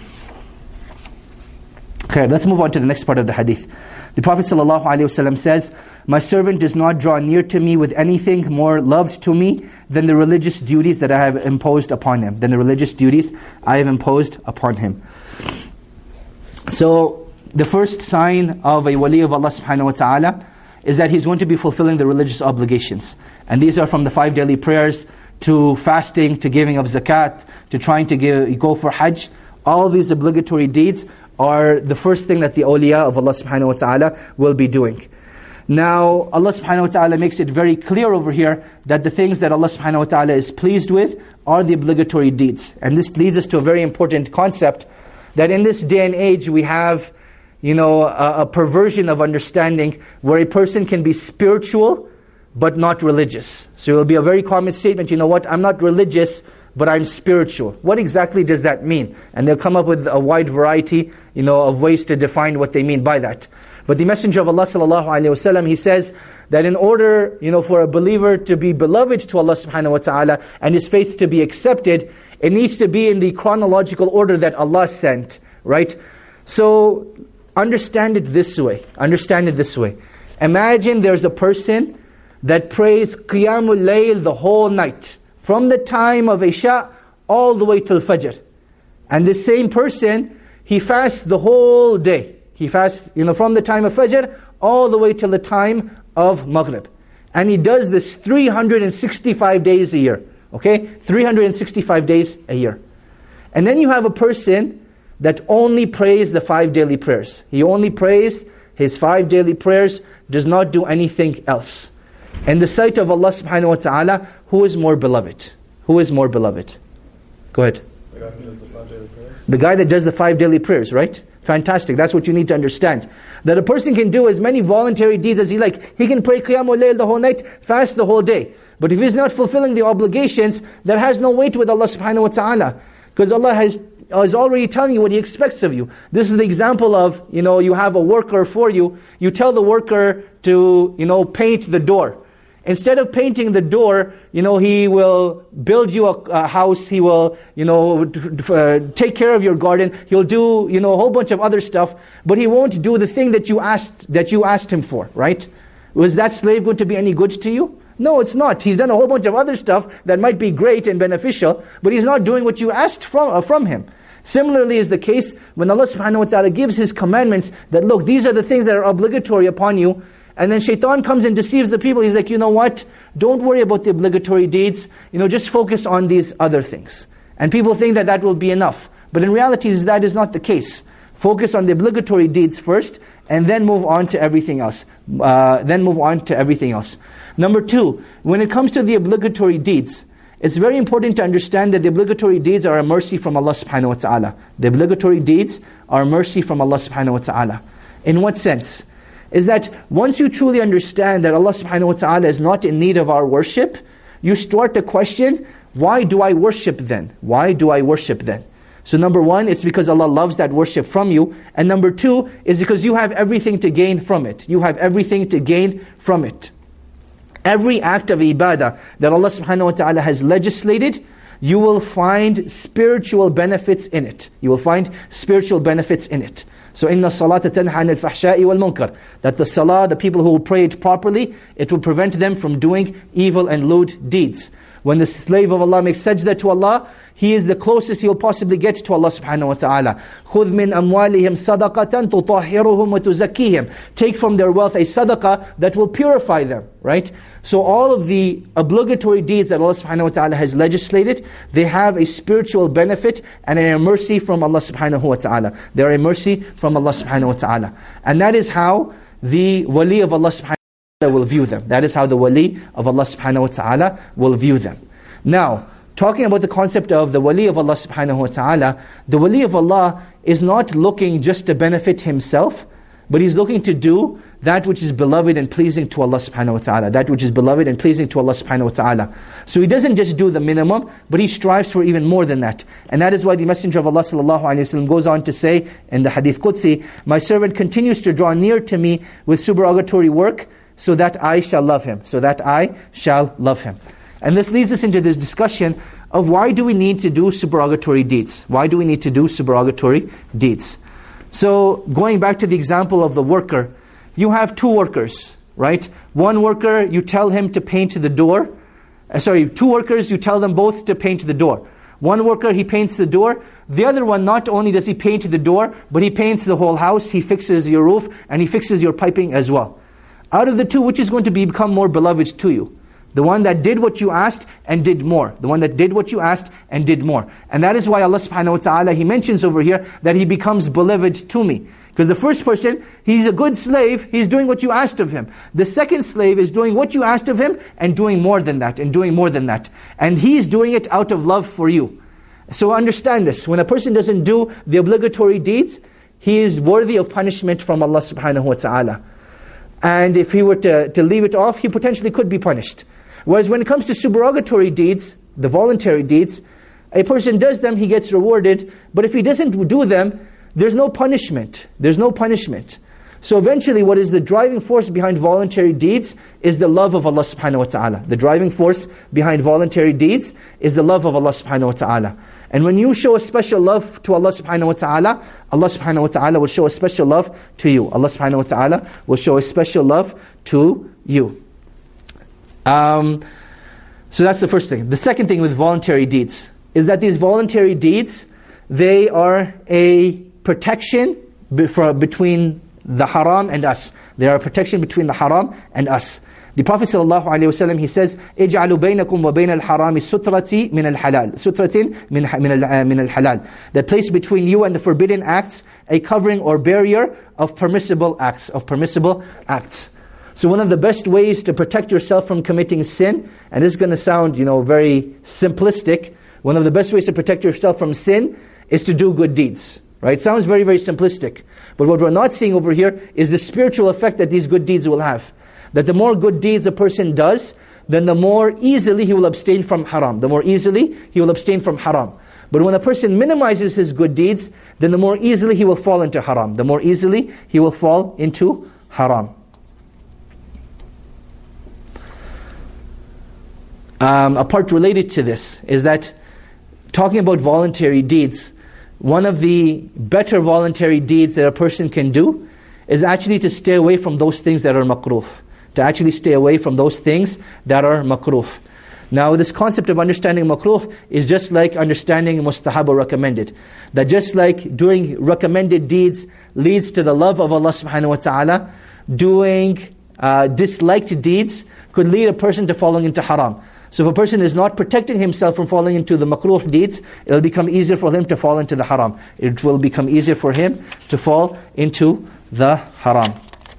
okay, let's move on to the next part of the hadith. The Prophet ﷺ says, "My servant does not draw near to me with anything more loved to me than the religious duties that I have imposed upon him. Than the religious duties I have imposed upon him." So, the first sign of a wali of Allah subhanahu wa ta'ala is that he's going to be fulfilling the religious obligations. And these are from the five daily prayers, to fasting, to giving of zakat, to trying to give, go for hajj. All of these obligatory deeds are the first thing that the awliya of Allah subhanahu wa ta'ala will be doing. Now, Allah subhanahu wa ta'ala makes it very clear over here that the things that Allah subhanahu wa ta'ala is pleased with are the obligatory deeds. And this leads us to a very important concept, that in this day and age we have, you know, a, a perversion of understanding where a person can be spiritual but not religious. So it will be a very common statement, you know what, I'm not religious, but I'm spiritual. What exactly does that mean? And they'll come up with a wide variety, you know, of ways to define what they mean by that. But the Messenger of Allah sallallahu alaihi wasallam, he says that in order, you know, for a believer to be beloved to Allah subhanahu wa ta'ala and his faith to be accepted, it needs to be in the chronological order that Allah sent, right? So understand it this way. Understand it this way. Imagine there's a person that prays Qiyamul Layl the whole night, from the time of Isha all the way till Fajr. And this same person, he fasts the whole day. He fasts, you know, from the time of Fajr all the way till the time of Maghrib. And he does this three hundred sixty-five days a year. Okay? three hundred sixty-five days a year. And then you have a person that only prays the five daily prayers. He only prays his five daily prayers, does not do anything else. In the sight of Allah subhanahu wa ta'ala, who is more beloved? Who is more beloved? Go ahead. The guy who does the five daily prayers? The guy that does the five daily prayers, right? Fantastic. That's what you need to understand. That a person can do as many voluntary deeds as he like. He can pray Qiyamul Layl the whole night, fast the whole day. But if he's not fulfilling the obligations, that has no weight with Allah subhanahu wa ta'ala. Because Allah has is already telling you what He expects of you. This is the example of, you know, you have a worker for you. You tell the worker to, you know, paint the door. Instead of painting the door, you know, he will build you a, a house, he will, you know, uh, take care of your garden, he'll do, you know, a whole bunch of other stuff, but he won't do the thing that you asked, that you asked him for, right? Was that slave going to be any good to you? No, it's not. He's done a whole bunch of other stuff that might be great and beneficial, but he's not doing what you asked from, uh, from him. Similarly is the case when Allah subhanahu wa ta'ala gives His commandments that, look, these are the things that are obligatory upon you. And then shaitan comes and deceives the people. He's like, you know what? Don't worry about the obligatory deeds. You know, just focus on these other things. And people think that that will be enough. But in reality, that is not the case. Focus on the obligatory deeds first, and then move on to everything else. Uh, then move on to everything else. Number two, when it comes to the obligatory deeds, it's very important to understand that the obligatory deeds are a mercy from Allah subhanahu wa ta'ala. The obligatory deeds are a mercy from Allah subhanahu wa ta'ala. In what sense? Is that once you truly understand that Allah subhanahu wa ta'ala is not in need of our worship, you start to question, why do I worship then? Why do I worship then? So number one, it's because Allah loves that worship from you. And number two, is because you have everything to gain from it. You have everything to gain from it. Every act of ibadah that Allah subhanahu wa ta'ala has legislated, you will find spiritual benefits in it. You will find spiritual benefits in it. So inna salata tanha anil fahsha'i wal munkar. That the salah, the people who will pray it properly, it will prevent them from doing evil and lewd deeds. When the slave of Allah makes sajda to Allah, he is the closest he will possibly get to Allah subhanahu wa ta'ala. خُذْ مِنْ أَمْوَالِهِمْ صَدَقَةً تُطَهِّرُهُمْ وَتُزَكِّيهِمْ. Take from their wealth a sadaqah that will purify them, right? So all of the obligatory deeds that Allah subhanahu wa ta'ala has legislated, they have a spiritual benefit and a mercy from Allah subhanahu wa ta'ala. They are a mercy from Allah subhanahu wa ta'ala. And that is how the wali of Allah subhanahu wa ta'ala will view them. That is how the wali of Allah subhanahu wa ta'ala will view them. Now, talking about the concept of the wali of Allah subhanahu wa ta'ala, the wali of Allah is not looking just to benefit himself, but he's looking to do that which is beloved and pleasing to Allah subhanahu wa ta'ala. That which is beloved and pleasing to Allah subhanahu wa ta'ala. So he doesn't just do the minimum, but he strives for even more than that. And that is why the Messenger of Allah sallallahu alayhi wa sallam goes on to say in the Hadith Qudsi, my servant continues to draw near to me with supererogatory work, so that I shall love him. So that I shall love him. And this leads us into this discussion of why do we need to do supererogatory deeds? Why do we need to do supererogatory deeds? So going back to the example of the worker, you have two workers, right? One worker, you tell him to paint the door. Uh, sorry, two workers, you tell them both to paint the door. One worker, he paints the door. The other one, not only does he paint the door, but he paints the whole house, he fixes your roof, and he fixes your piping as well. Out of the two, which is going to be, become more beloved to you? The one that did what you asked and did more. The one that did what you asked and did more. And that is why Allah subhanahu wa ta'ala, He mentions over here that he becomes beloved to me. Because the first person, he's a good slave, he's doing what you asked of him. The second slave is doing what you asked of him and doing more than that, and doing more than that. And he's doing it out of love for you. So understand this, when a person doesn't do the obligatory deeds, he is worthy of punishment from Allah subhanahu wa ta'ala. And if he were to, to leave it off, he potentially could be punished. Whereas when it comes to supererogatory deeds, the voluntary deeds, a person does them, he gets rewarded. But if he doesn't do them, there's no punishment. There's no punishment. So eventually what is the driving force behind voluntary deeds is the love of Allah subhanahu wa ta'ala. The driving force behind voluntary deeds is the love of Allah subhanahu wa ta'ala. And when you show a special love to Allah subhanahu wa ta'ala, Allah subhanahu wa ta'ala will show a special love to you. Allah subhanahu wa ta'ala will show a special love to you. Um, so that's the first thing. The second thing with voluntary deeds is that these voluntary deeds, they are a protection be- for, between the haram and us. They are a protection between the haram and us. The Prophet ﷺ, he says, اجعلوا بينكم وبين الحرام سترة من الحلال سترة من من الحلال. That place between you and the forbidden acts a covering or barrier of permissible acts, of permissible acts. So one of the best ways to protect yourself from committing sin, and this is going to sound, you know, very simplistic, one of the best ways to protect yourself from sin is to do good deeds. Right? It sounds very, very simplistic. But what we're not seeing over here is the spiritual effect that these good deeds will have. That the more good deeds a person does, then the more easily he will abstain from haram. The more easily he will abstain from haram. But when a person minimizes his good deeds, then the more easily he will fall into haram. The more easily he will fall into haram. Um, a part related to this is that talking about voluntary deeds, one of the better voluntary deeds that a person can do is actually to stay away from those things that are makruh. To actually stay away from those things that are makruh. Now this concept of understanding makruh is just like understanding mustahab or recommended. That just like doing recommended deeds leads to the love of Allah subhanahu wa ta'ala, doing uh, disliked deeds could lead a person to falling into haram. So if a person is not protecting himself from falling into the makruh deeds, it will become easier for him to fall into the haram. It will become easier for him to fall into the haram.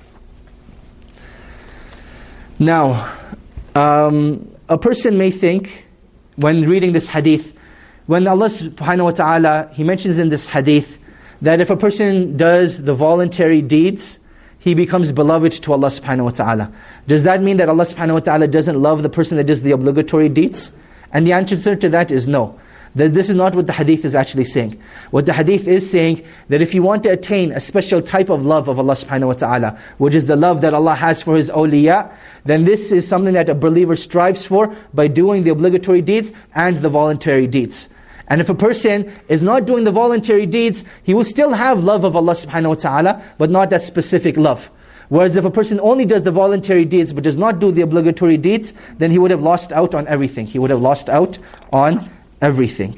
Now, um, a person may think, when reading this hadith, when Allah subhanahu wa ta'ala, He mentions in this hadith, that if a person does the voluntary deeds, he becomes beloved to Allah subhanahu wa ta'ala. Does that mean that Allah subhanahu wa ta'ala doesn't love the person that does the obligatory deeds? And the answer to that is no. That this is not what the hadith is actually saying. What the hadith is saying, that if you want to attain a special type of love of Allah subhanahu wa ta'ala, which is the love that Allah has for His awliya, then this is something that a believer strives for by doing the obligatory deeds and the voluntary deeds. And if a person is not doing the voluntary deeds, he will still have love of Allah subhanahu wa ta'ala, but not that specific love. Whereas if a person only does the voluntary deeds but does not do the obligatory deeds, then he would have lost out on everything. He would have lost out on everything.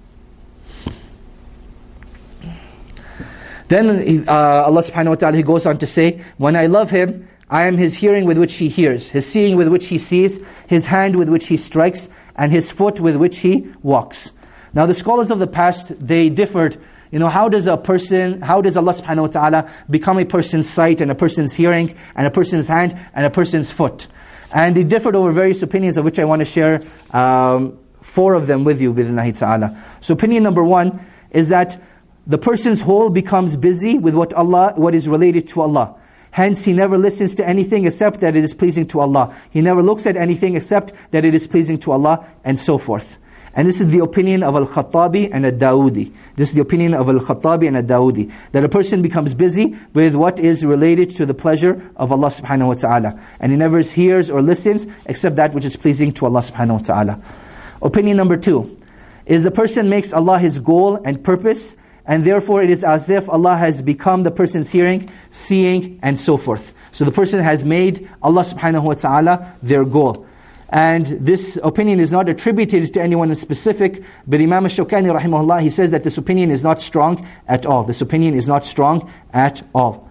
Then uh, Allah subhanahu wa ta'ala, He goes on to say, when I love Him, I am His hearing with which He hears, His seeing with which He sees, His hand with which He strikes, and His foot with which He walks. Now the scholars of the past, they differed. You know, how does a person, how does Allah subhanahu wa ta'ala become a person's sight and a person's hearing and a person's hand and a person's foot? And they differed over various opinions, of which I want to share um, four of them with you, bi'idhnillahi ta'ala. So opinion number one is that the person's whole becomes busy with what Allah, what is related to Allah. Hence, he never listens to anything except that it is pleasing to Allah. He never looks at anything except that it is pleasing to Allah, and so forth. And this is the opinion of Al-Khattabi and Al-Dawoodi. This is the opinion of Al-Khattabi and Al-Dawoodi. That a person becomes busy with what is related to the pleasure of Allah subhanahu wa ta'ala. And he never hears or listens except that which is pleasing to Allah subhanahu wa ta'ala. Opinion number two is the person makes Allah his goal and purpose, and therefore it is as if Allah has become the person's hearing, seeing, and so forth. So the person has made Allah subhanahu wa ta'ala their goal. And this opinion is not attributed to anyone in specific, but Imam Ash-Shawkani rahimahullah, he says that this opinion is not strong at all. This opinion is not strong at all.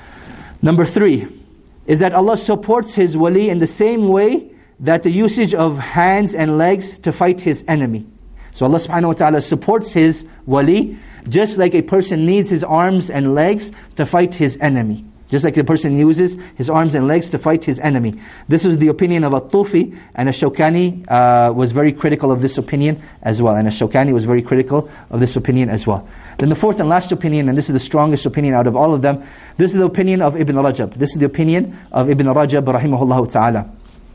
Number three is that Allah supports His wali in the same way that the usage of hands and legs to fight his enemy. So Allah subhanahu wa ta'ala supports His wali, just like a person needs his arms and legs to fight his enemy. Just like the person uses his arms and legs to fight his enemy. This is the opinion of At-Tufi, and Ash-Shawkani uh, was very critical of this opinion as well. And Ash-Shawkani was very critical of this opinion as well. Then the fourth and last opinion, and this is the strongest opinion out of all of them, this is the opinion of Ibn Rajab. This is the opinion of Ibn Rajab rahimahullah ta'ala.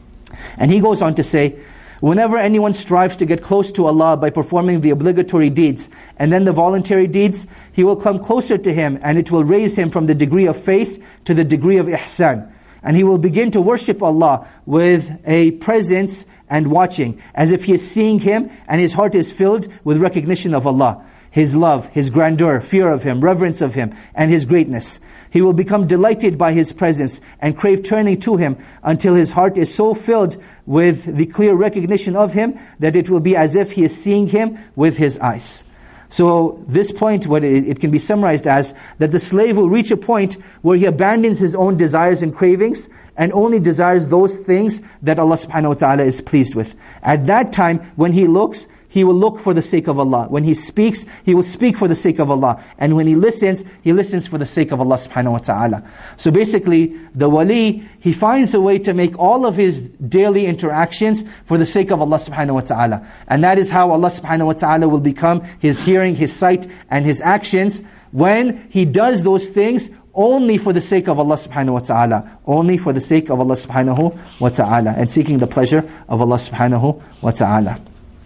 And he goes on to say, whenever anyone strives to get close to Allah by performing the obligatory deeds and then the voluntary deeds, he will come closer to Him, and it will raise him from the degree of faith to the degree of ihsan. And he will begin to worship Allah with a presence and watching, as if he is seeing Him, and his heart is filled with recognition of Allah, His love, His grandeur, fear of Him, reverence of Him, and His greatness. He will become delighted by His presence and crave turning to Him until his heart is so filled with the clear recognition of Him that it will be as if he is seeing Him with his eyes. So this point, what it, it can be summarized as, that the slave will reach a point where he abandons his own desires and cravings and only desires those things that Allah subhanahu wa ta'ala is pleased with. At that time, when he looks, he will look for the sake of Allah. When he speaks, he will speak for the sake of Allah. And when he listens, he listens for the sake of Allah subhanahu wa ta'ala. So basically, the wali, he finds a way to make all of his daily interactions for the sake of Allah subhanahu wa ta'ala. And that is how Allah subhanahu wa ta'ala will become his hearing, his sight, and his actions, when he does those things only for the sake of Allah subhanahu wa ta'ala. Only for the sake of Allah subhanahu wa ta'ala. And seeking the pleasure of Allah subhanahu wa ta'ala.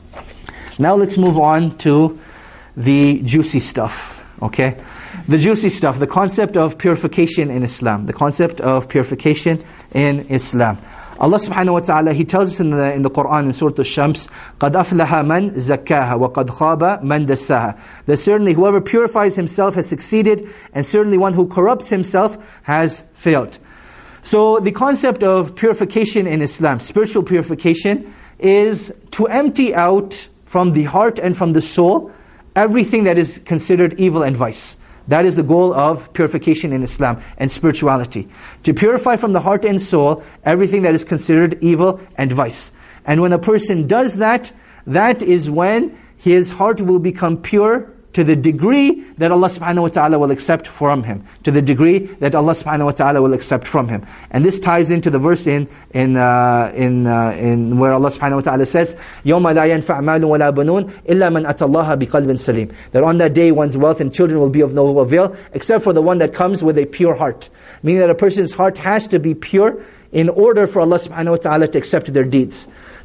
Now let's move on to the juicy stuff, okay? The juicy stuff, the concept of purification in Islam. The concept of purification in Islam. Allah subhanahu wa ta'ala, He tells us in the, in the Qur'an, in Surah Al-Shams, قَدْ أَفْلَحَ مَنْ زَكَّاهَا وَقَدْ خَابَ مَنْ دَسَّاهَا. That certainly whoever purifies himself has succeeded, and certainly one who corrupts himself has failed. So the concept of purification in Islam, spiritual purification, is to empty out from the heart and from the soul everything that is considered evil and vice. That is the goal of purification in Islam and spirituality. To purify from the heart and soul everything that is considered evil and vice. And when a person does that, that is when his heart will become pure to the degree that Allah subhanahu wa ta'ala will accept from him. To the degree that Allah subhanahu wa ta'ala will accept from him. And this ties into the verse in in uh, in uh, in where Allah subhanahu wa ta'ala says, يَوْمَ لَا يَنْفَعْ مَالٌ وَلَا بَنُونَ إِلَّا مَنْ أَتَى اللَّهَ بِقَلْبٍ سَلِيمٍ. That on that day one's wealth and children will be of no avail, except for the one that comes with a pure heart. Meaning that a person's heart has to be pure in order for Allah subhanahu wa ta'ala to accept their deeds.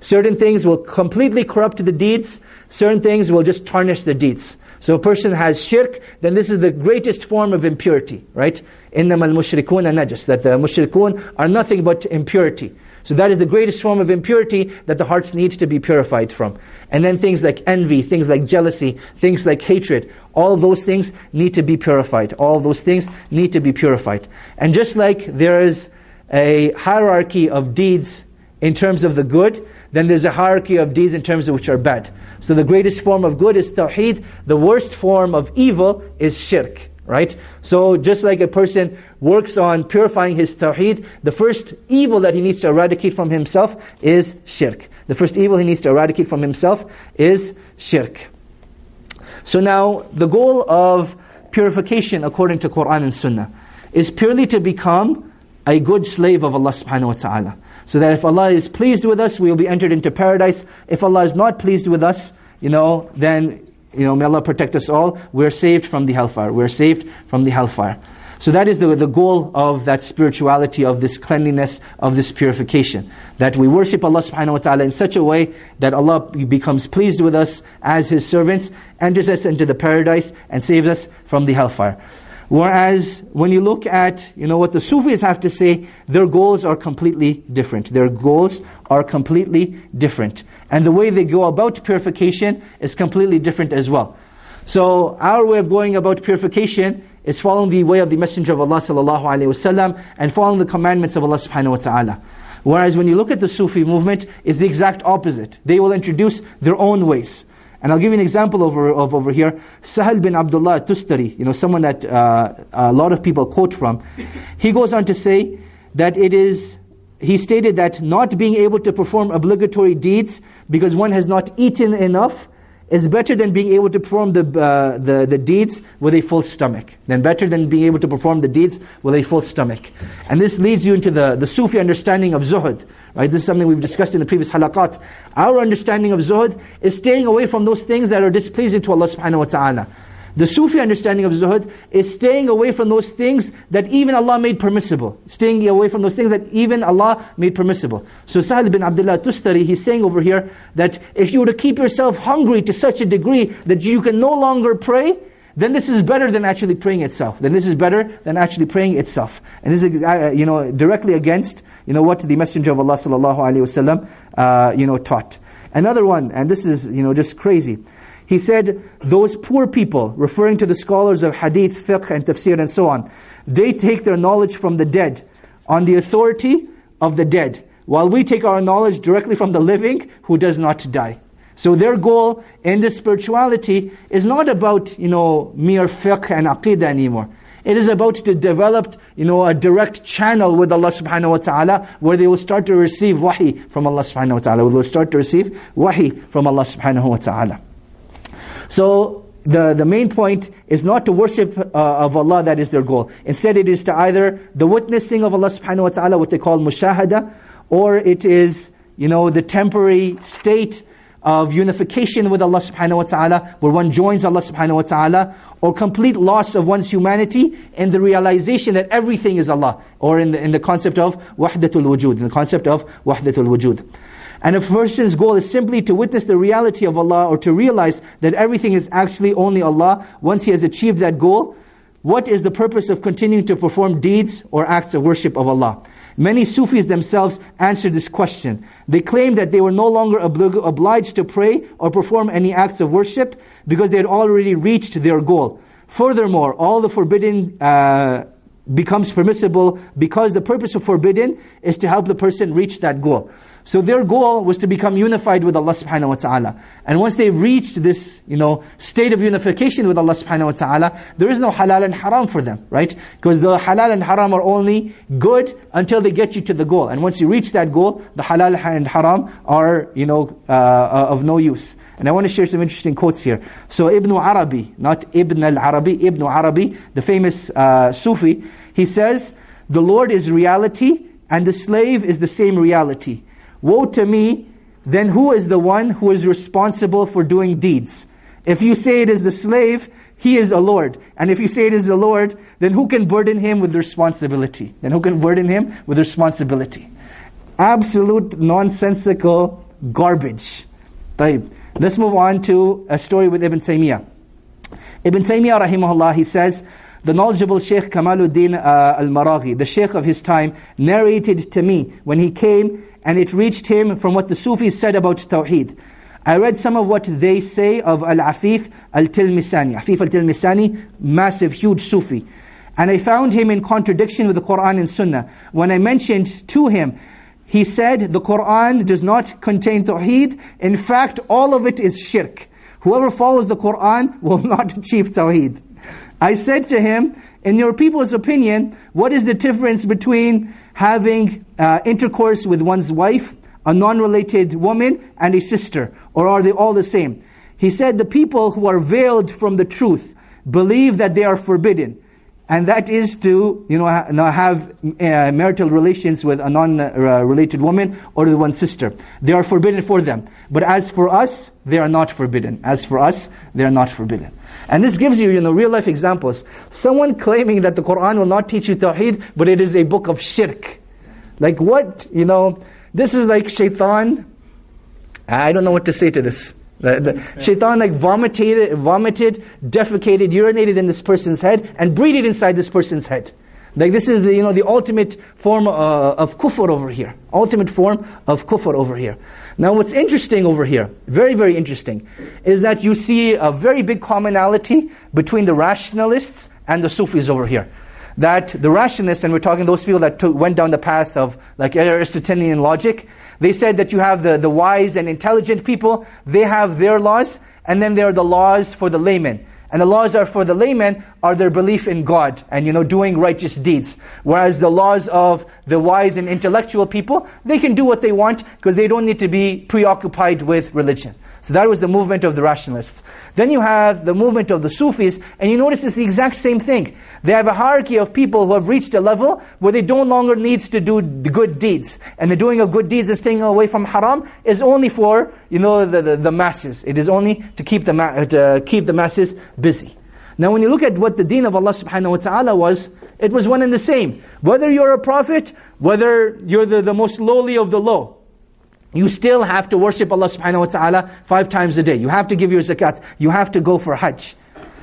Certain things will completely corrupt the deeds. Certain things will just tarnish the deeds. So a person has shirk, then this is the greatest form of impurity, right? إِنَّمَا الْمُشْرِكُونَ نَجَسٌ. That the mushrikun are nothing but impurity. So that is the greatest form of impurity that the hearts need to be purified from. And then things like envy, things like jealousy, things like hatred, all of those things need to be purified. All of those things need to be purified. And just like there is a hierarchy of deeds in terms of the good, then there's a hierarchy of deeds in terms of which are bad. So the greatest form of good is tawheed. The worst form of evil is shirk, right? So just like a person works on purifying his tawheed, the first evil that he needs to eradicate from himself is shirk. The first evil he needs to eradicate from himself is shirk. So now, the goal of purification according to Quran and Sunnah is purely to become a good slave of Allah subhanahu wa ta'ala. So that if Allah is pleased with us, we will be entered into paradise. If Allah is not pleased with us, you know, then, you know, may Allah protect us all. We're saved from the hellfire. We're saved from the hellfire. So that is the, the goal of that spirituality, of this cleanliness, of this purification. That we worship Allah subhanahu wa ta'ala in such a way that Allah becomes pleased with us as His servants, enters us into the paradise, and saves us from the hellfire. Whereas, when you look at, you know, what the Sufis have to say, their goals are completely different. Their goals are completely different. And the way they go about purification is completely different as well. So, our way of going about purification is following the way of the Messenger of Allah sallallahu alaihi wasallam and following the commandments of Allah subhanahu wa ta'ala. Whereas, when you look at the Sufi movement, it's the exact opposite. They will introduce their own ways. And I'll give you an example over of over here. Sahal bin Abdullah Tustari, you know, someone that uh, a lot of people quote from. He goes on to say that it is, he stated that not being able to perform obligatory deeds because one has not eaten enough is better than being able to perform the, uh, the, the deeds with a full stomach. Then better than being able to perform the deeds with a full stomach. And this leads you into the, the Sufi understanding of zuhud. Right? This is something we've discussed in the previous halaqat. Our understanding of zuhud is staying away from those things that are displeasing to Allah subhanahu wa ta'ala. The Sufi understanding of zuhud is staying away from those things that even Allah made permissible. Staying away from those things that even Allah made permissible. So Sahal bin Abdullah Tustari, he's saying over here that if you were to keep yourself hungry to such a degree that you can no longer pray, then this is better than actually praying itself. Then this is better than actually praying itself. And this is, uh, you know, directly against, you know, what the Messenger of Allah sallallahu alaihi wasallam, uh, you know, taught. Another one, and this is, you know, just crazy. He said, those poor people, referring to the scholars of hadith, fiqh, and tafsir, and so on, they take their knowledge from the dead, on the authority of the dead, while we take our knowledge directly from the living, who does not die. So their goal in this spirituality is not about, you know, mere fiqh and aqidah anymore. It is about to develop, you know, a direct channel with Allah subhanahu wa ta'ala, where they will start to receive wahi from Allah subhanahu wa ta'ala. They will start to receive wahi from Allah subhanahu wa ta'ala. So the, the main point is not to worship uh, of Allah, that is their goal. Instead it is to either the witnessing of Allah subhanahu wa ta'ala, what they call mushahada, or it is, you know, the temporary state of unification with Allah subhanahu wa ta'ala, where one joins Allah subhanahu wa ta'ala, or complete loss of one's humanity in the realization that everything is Allah, or in the, in the concept of wahdatul wujud, in the concept of wahdatul wujud. And if a person's goal is simply to witness the reality of Allah, or to realize that everything is actually only Allah, once he has achieved that goal, what is the purpose of continuing to perform deeds or acts of worship of Allah? Many Sufis themselves answered this question. They claimed that they were no longer oblig- obliged to pray or perform any acts of worship because they had already reached their goal. Furthermore, all the forbidden uh, becomes permissible because the purpose of forbidden is to help the person reach that goal. So their goal was to become unified with Allah subhanahu wa ta'ala. And once they reached this, you know, state of unification with Allah subhanahu wa ta'ala, there is no halal and haram for them, right? Because the halal and haram are only good until they get you to the goal. And once you reach that goal, the halal and haram are, you know, uh, of no use. And I want to share some interesting quotes here. So Ibn Arabi, not Ibn al-Arabi, Ibn Arabi, the famous uh, Sufi, he says, the Lord is reality and the slave is the same reality. Woe to me, then who is the one who is responsible for doing deeds? If you say it is the slave, he is a Lord. And if you say it is the Lord, then who can burden him with responsibility? Then who can burden him with responsibility? Absolute nonsensical garbage. طيب. Let's move on to a story with Ibn Taymiyyah. Ibn Taymiyyah rahimahullah, he says, the knowledgeable Shaykh Kamaluddin uh, al-Maraghi, the Shaykh of his time, narrated to me when he came and it reached him from what the Sufis said about Tawheed. I read some of what they say of Al-Afif al-Tilmisani. Afif al-Tilmisani, massive, huge Sufi. And I found him in contradiction with the Qur'an and Sunnah. When I mentioned to him, he said, the Qur'an does not contain Tawheed. In fact, all of it is shirk. Whoever follows the Qur'an will not achieve Tawheed. I said to him, in your people's opinion, what is the difference between having uh, intercourse with one's wife, a non-related woman, and a sister? Or are they all the same? He said, the people who are veiled from the truth believe that they are forbidden. And that is to, you know, ha- have uh, marital relations with a non-related woman or with one sister. They are forbidden for them. But as for us, they are not forbidden. As for us, they are not forbidden. And this gives you, you know, real life examples. Someone claiming that the Qur'an will not teach you Tawheed, but it is a book of shirk. Like what, you know, this is like shaitan. I don't know what to say to this. The, the shaitan like vomited, vomited, defecated, urinated in this person's head and breathed inside this person's head. Like this is the, you know, the ultimate form uh, of kufr over here. Ultimate form of kufr over here. Now what's interesting over here, very, very interesting, is that you see a very big commonality between the rationalists and the Sufis over here. That the rationalists, and we're talking those people that took, went down the path of like Aristotelian logic, they said that you have the, the wise and intelligent people, they have their laws, and then there are the laws for the laymen. And the laws are for the laymen are their belief in God and, you know, doing righteous deeds. Whereas the laws of the wise and intellectual people, they can do what they want because they don't need to be preoccupied with religion. So that was the movement of the rationalists. Then you have the movement of the Sufis, and you notice it's the exact same thing. They have a hierarchy of people who have reached a level where they no longer need to do the good deeds. And the doing of good deeds and staying away from haram is only for, you know, the, the, the masses. It is only to keep the ma- to keep the masses busy. Now when you look at what the deen of Allah subhanahu wa ta'ala was, it was one and the same. Whether you're a prophet, whether you're the, the most lowly of the low, you still have to worship Allah subhanahu wa ta'ala five times a day. You have to give your zakat. You have to go for hajj.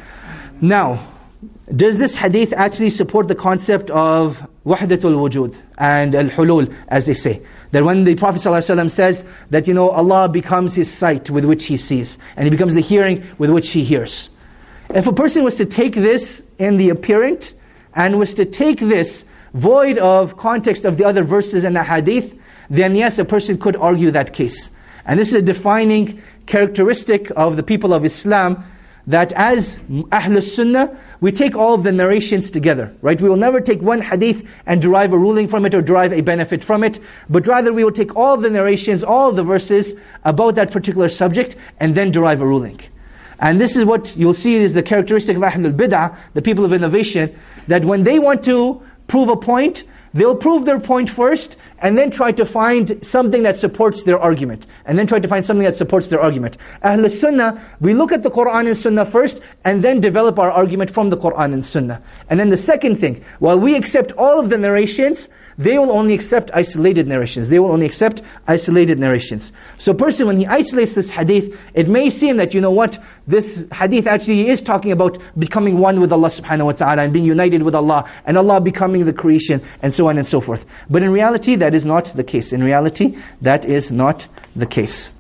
Now, does this hadith actually support the concept of wahdatul wujud and al-hulul, as they say? That when the Prophet ﷺ says that, you know, Allah becomes his sight with which he sees, and he becomes the hearing with which he hears. If a person was to take this in the apparent, and was to take this void of context of the other verses and the hadith, then yes, a person could argue that case. And this is a defining characteristic of the people of Islam, that as Ahlul Sunnah, we take all of the narrations together, right? We will never take one hadith and derive a ruling from it or derive a benefit from it, but rather we will take all of the narrations, all of the verses about that particular subject, and then derive a ruling. And this is what you'll see is the characteristic of Ahlul Bid'ah, the people of innovation, that when they want to prove a point, they'll prove their point first, and then try to find something that supports their argument. And then try to find something that supports their argument. Ahl Sunnah, we look at the Qur'an and Sunnah first, and then develop our argument from the Qur'an and Sunnah. And then the second thing, while we accept all of the narrations, they will only accept isolated narrations. They will only accept isolated narrations. So a person, when he isolates this hadith, it may seem that, you know what, this hadith actually is talking about becoming one with Allah subhanahu wa ta'ala and being united with Allah and Allah becoming the creation and so on and so forth. But in reality, that is not the case. In reality, that is not the case.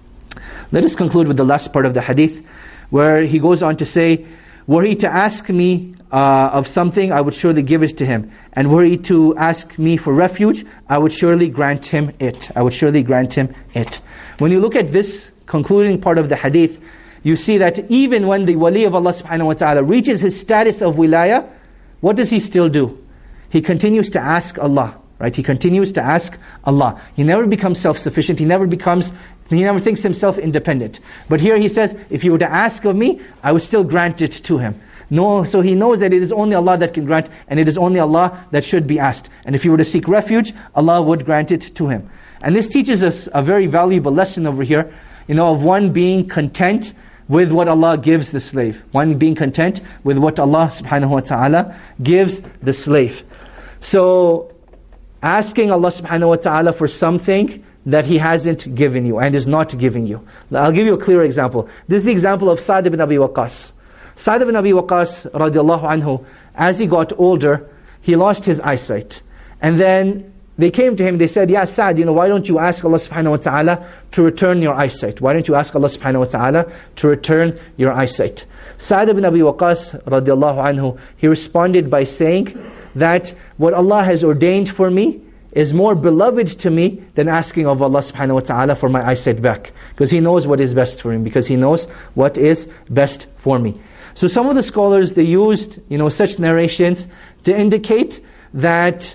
Let us conclude with the last part of the hadith, where he goes on to say, were he to ask me uh, of something, I would surely give it to him. And were he to ask me for refuge, I would surely grant him it. I would surely grant him it. When you look at this concluding part of the hadith, you see that even when the wali of Allah subhanahu wa ta'ala reaches his status of wilaya, what does he still do? He continues to ask Allah, right? He continues to ask Allah. He never becomes self-sufficient. He never becomes, he never thinks himself independent. But here he says, if you were to ask of me, I would still grant it to him. No, so he knows that it is only Allah that can grant, and it is only Allah that should be asked. And if he were to seek refuge, Allah would grant it to him. And this teaches us a very valuable lesson over here, you know, of one being content with what Allah gives the slave. One being content with what Allah subhanahu wa ta'ala gives the slave. So, asking Allah subhanahu wa ta'ala for something that He hasn't given you and is not giving you. I'll give you a clear example. This is the example of Sa'd ibn Abi Waqqas. Sa'd ibn Abi Waqqas radiallahu anhu, as he got older, he lost his eyesight. And then they came to him, they said, Ya Sa'd, you know, why don't you ask Allah subhanahu wa ta'ala to return your eyesight? Why don't you ask Allah subhanahu wa ta'ala to return your eyesight? Sa'd ibn Abi Waqqas radiallahu anhu, he responded by saying that what Allah has ordained for me is more beloved to me than asking of Allah subhanahu wa ta'ala for my eyesight back. Because He knows what is best for him, because He knows what is best for me. So some of the scholars, they used, you know, such narrations to indicate that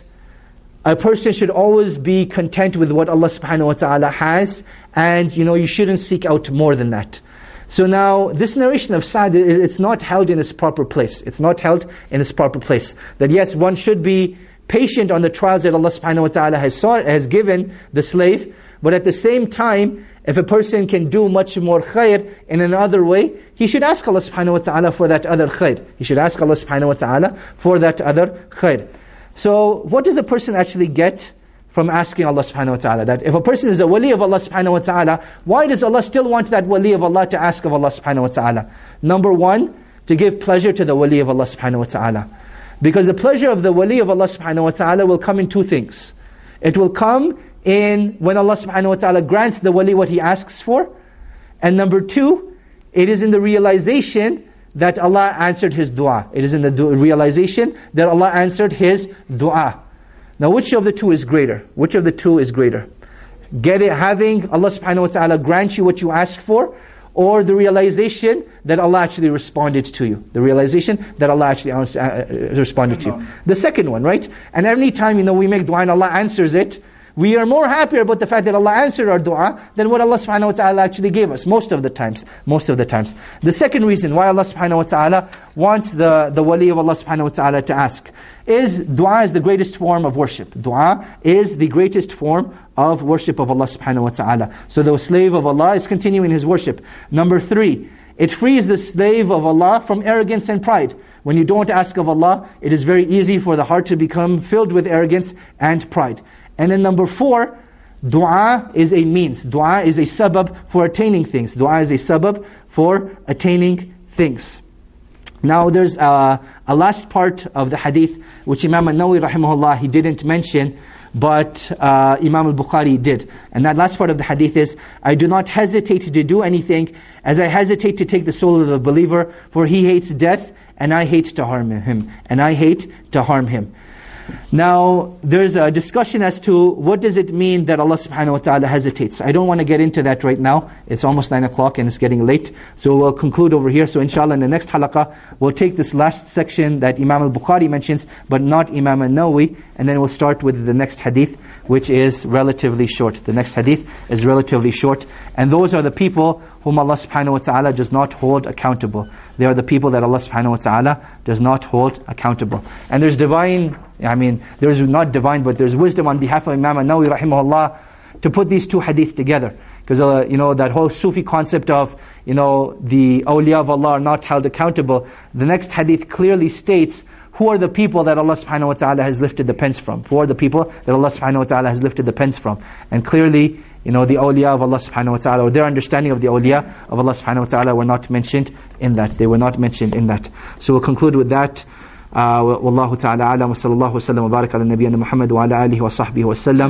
a person should always be content with what Allah subhanahu wa ta'ala has, and, you know, you shouldn't seek out more than that. So now, this narration of Sa'd, it's not held in its proper place. It's not held in its proper place. That yes, one should be patient on the trials that Allah subhanahu wa ta'ala has, sought, has given the slave, but at the same time, if a person can do much more khair in another way, he should ask Allah subhanahu wa ta'ala for that other khair. He should ask Allah subhanahu wa ta'ala for that other khair. So, what does a person actually get from asking Allah subhanahu wa ta'ala? That if a person is a wali of Allah subhanahu wa ta'ala, why does Allah still want that wali of Allah to ask of Allah subhanahu wa ta'ala? Number one, to give pleasure to the wali of Allah subhanahu wa ta'ala. Because the pleasure of the wali of Allah subhanahu wa ta'ala will come in two things. It will come in when Allah subhanahu wa ta'ala grants the wali what he asks for. And number two, it is in the realization that Allah answered his dua. It is in the du- realization that Allah answered his dua. Now which of the two is greater? Which of the two is greater? Get it, having Allah subhanahu wa ta'ala grant you what you ask for, or the realization that Allah actually responded to you. The realization that Allah actually uh, responded to you. The second one, right? And every time, you know, we make dua and Allah answers it, we are more happier about the fact that Allah answered our dua than what Allah subhanahu wa ta'ala actually gave us, most of the times. Most of the times. The second reason why Allah subhanahu wa ta'ala wants the, the wali of Allah subhanahu wa ta'ala to ask is dua is the greatest form of worship. Dua is the greatest form of worship of Allah subhanahu wa ta'ala. So the slave of Allah is continuing his worship. Number three, it frees the slave of Allah from arrogance and pride. When you don't ask of Allah, it is very easy for the heart to become filled with arrogance and pride. And then number four, dua is a means. Dua is a sabab for attaining things. Dua is a sabab for attaining things. Now there's a, a last part of the hadith, which Imam An-Nawawi rahimahullah, he didn't mention, but uh, Imam Al-Bukhari did. And that last part of the hadith is, I do not hesitate to do anything, as I hesitate to take the soul of the believer, for he hates death, and I hate to harm him. And I hate to harm him. Now, there's a discussion as to what does it mean that Allah subhanahu wa ta'ala hesitates. I don't want to get into that right now. It's almost nine o'clock and it's getting late. So we'll conclude over here. So inshallah in the next halaqah, we'll take this last section that Imam al-Bukhari mentions, but not Imam al-Nawawi, and then we'll start with the next hadith, which is relatively short. The next hadith is relatively short. And those are the people whom Allah subhanahu wa ta'ala does not hold accountable. They are the people that Allah subhanahu wa ta'ala does not hold accountable. And there's divine, I mean, there's not divine, but there's wisdom on behalf of Imam An-Nawawi rahimahullah to put these two hadith together. Because, uh, you know, that whole Sufi concept of, you know, the awliya of Allah are not held accountable. The next hadith clearly states who are the people that Allah subhanahu wa ta'ala has lifted the pens from. Who are the people that Allah subhanahu wa ta'ala has lifted the pens from. And clearly, you know, the awliya of Allah subhanahu wa ta'ala, or their understanding of the awliya of Allah subhanahu wa ta'ala were not mentioned in that. They were not mentioned in that. So we'll conclude with that. Uh, Wallahu ta'ala alam, wa sallallahu wa sallam wa barak ala nabiyyina Muhammad wa ala alihi wa sahbihi wa sallam.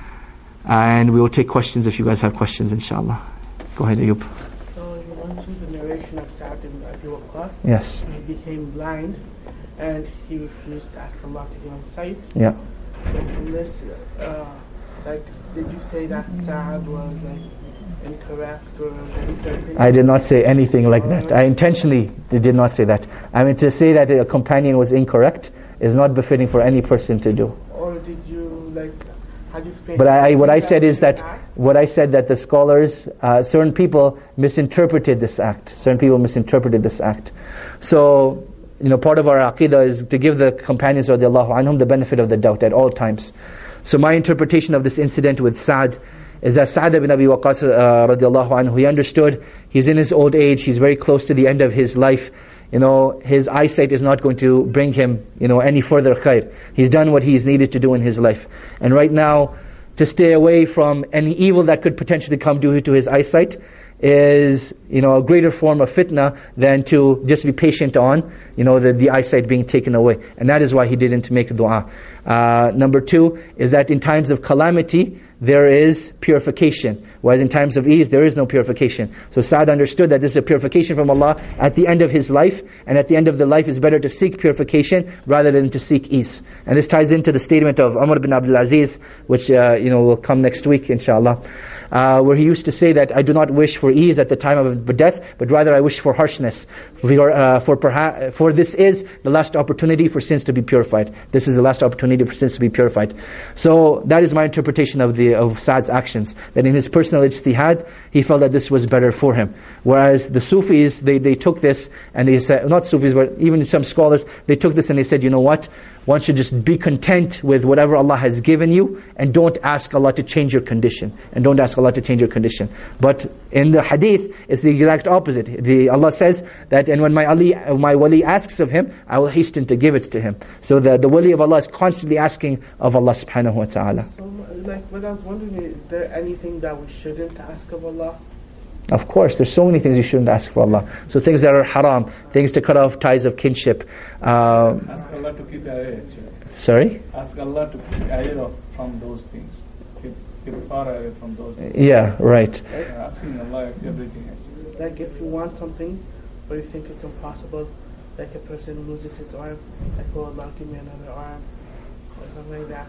And we will take questions if you guys have questions, inshallah. Go ahead, Ayub. So you mentioned the narration of Sa'd ibn Abi Waqqas. Yes. He became blind and he refused to ask Allah to give him sight. Yeah. So in this, uh, like, did you say that Sa'd was like incorrect or incorrect? I did not say anything like that. I intentionally did not say that. I mean, to say that a companion was incorrect is not befitting for any person to do. Or did you, like, how do you explain? But I, what I said is that, what I said that the scholars, uh, certain people misinterpreted this act. Certain people misinterpreted this act. So, you know, part of our aqidah is to give the companions radiallahu anhum the benefit of the doubt at all times. So my interpretation of this incident with Sa'd is that Sa'd ibn Abi Waqqas uh, radiallahu anhu, he understood he's in his old age, he's very close to the end of his life. You know, his eyesight is not going to bring him, you know, any further khair. He's done what he's needed to do in his life. And right now, to stay away from any evil that could potentially come due to his eyesight is, you know, a greater form of fitna than to just be patient on, you know, the, the eyesight being taken away. And that is why he didn't make dua. Uh, number two is that in times of calamity, there is purification. Whereas in times of ease, there is no purification. So Sa'd understood that this is a purification from Allah at the end of his life. And at the end of the life, it's better to seek purification rather than to seek ease. And this ties into the statement of Umar bin Abdul Aziz, which uh, you know will come next week, inshallah. Uh, where he used to say that, I do not wish for ease at the time of death, but rather I wish for harshness. For, uh, for, perha- for this is the last opportunity for sins to be purified. This is the last opportunity for sins to be purified. So that is my interpretation of the of Sa'd's actions. That in his personal ijtihad, he felt that this was better for him. Whereas the Sufis, they, they took this and they said, not Sufis, but even some scholars, they took this and they said, you know what? One should just be content with whatever Allah has given you and don't ask Allah to change your condition. And don't ask Allah to change your condition. But in the hadith, it's the exact opposite. The, Allah says that, and when my, Ali, my wali asks of him, I will hasten to give it to him. So the, the wali of Allah is constantly asking of Allah subhanahu wa ta'ala. So, like, what I was wondering is, is there anything that we shouldn't ask of Allah? Of course, there's so many things you shouldn't ask for Allah. So things that are haram, things to cut off ties of kinship. Uh, ask Allah to keep away, actually. Sorry? Ask Allah to keep away from those things. Keep, keep far away from those things. Yeah, right. Uh, asking Allah everything, actually. Like, if you want something, but you think it's impossible, like a person loses his arm, like, oh Allah, give me another arm. Something like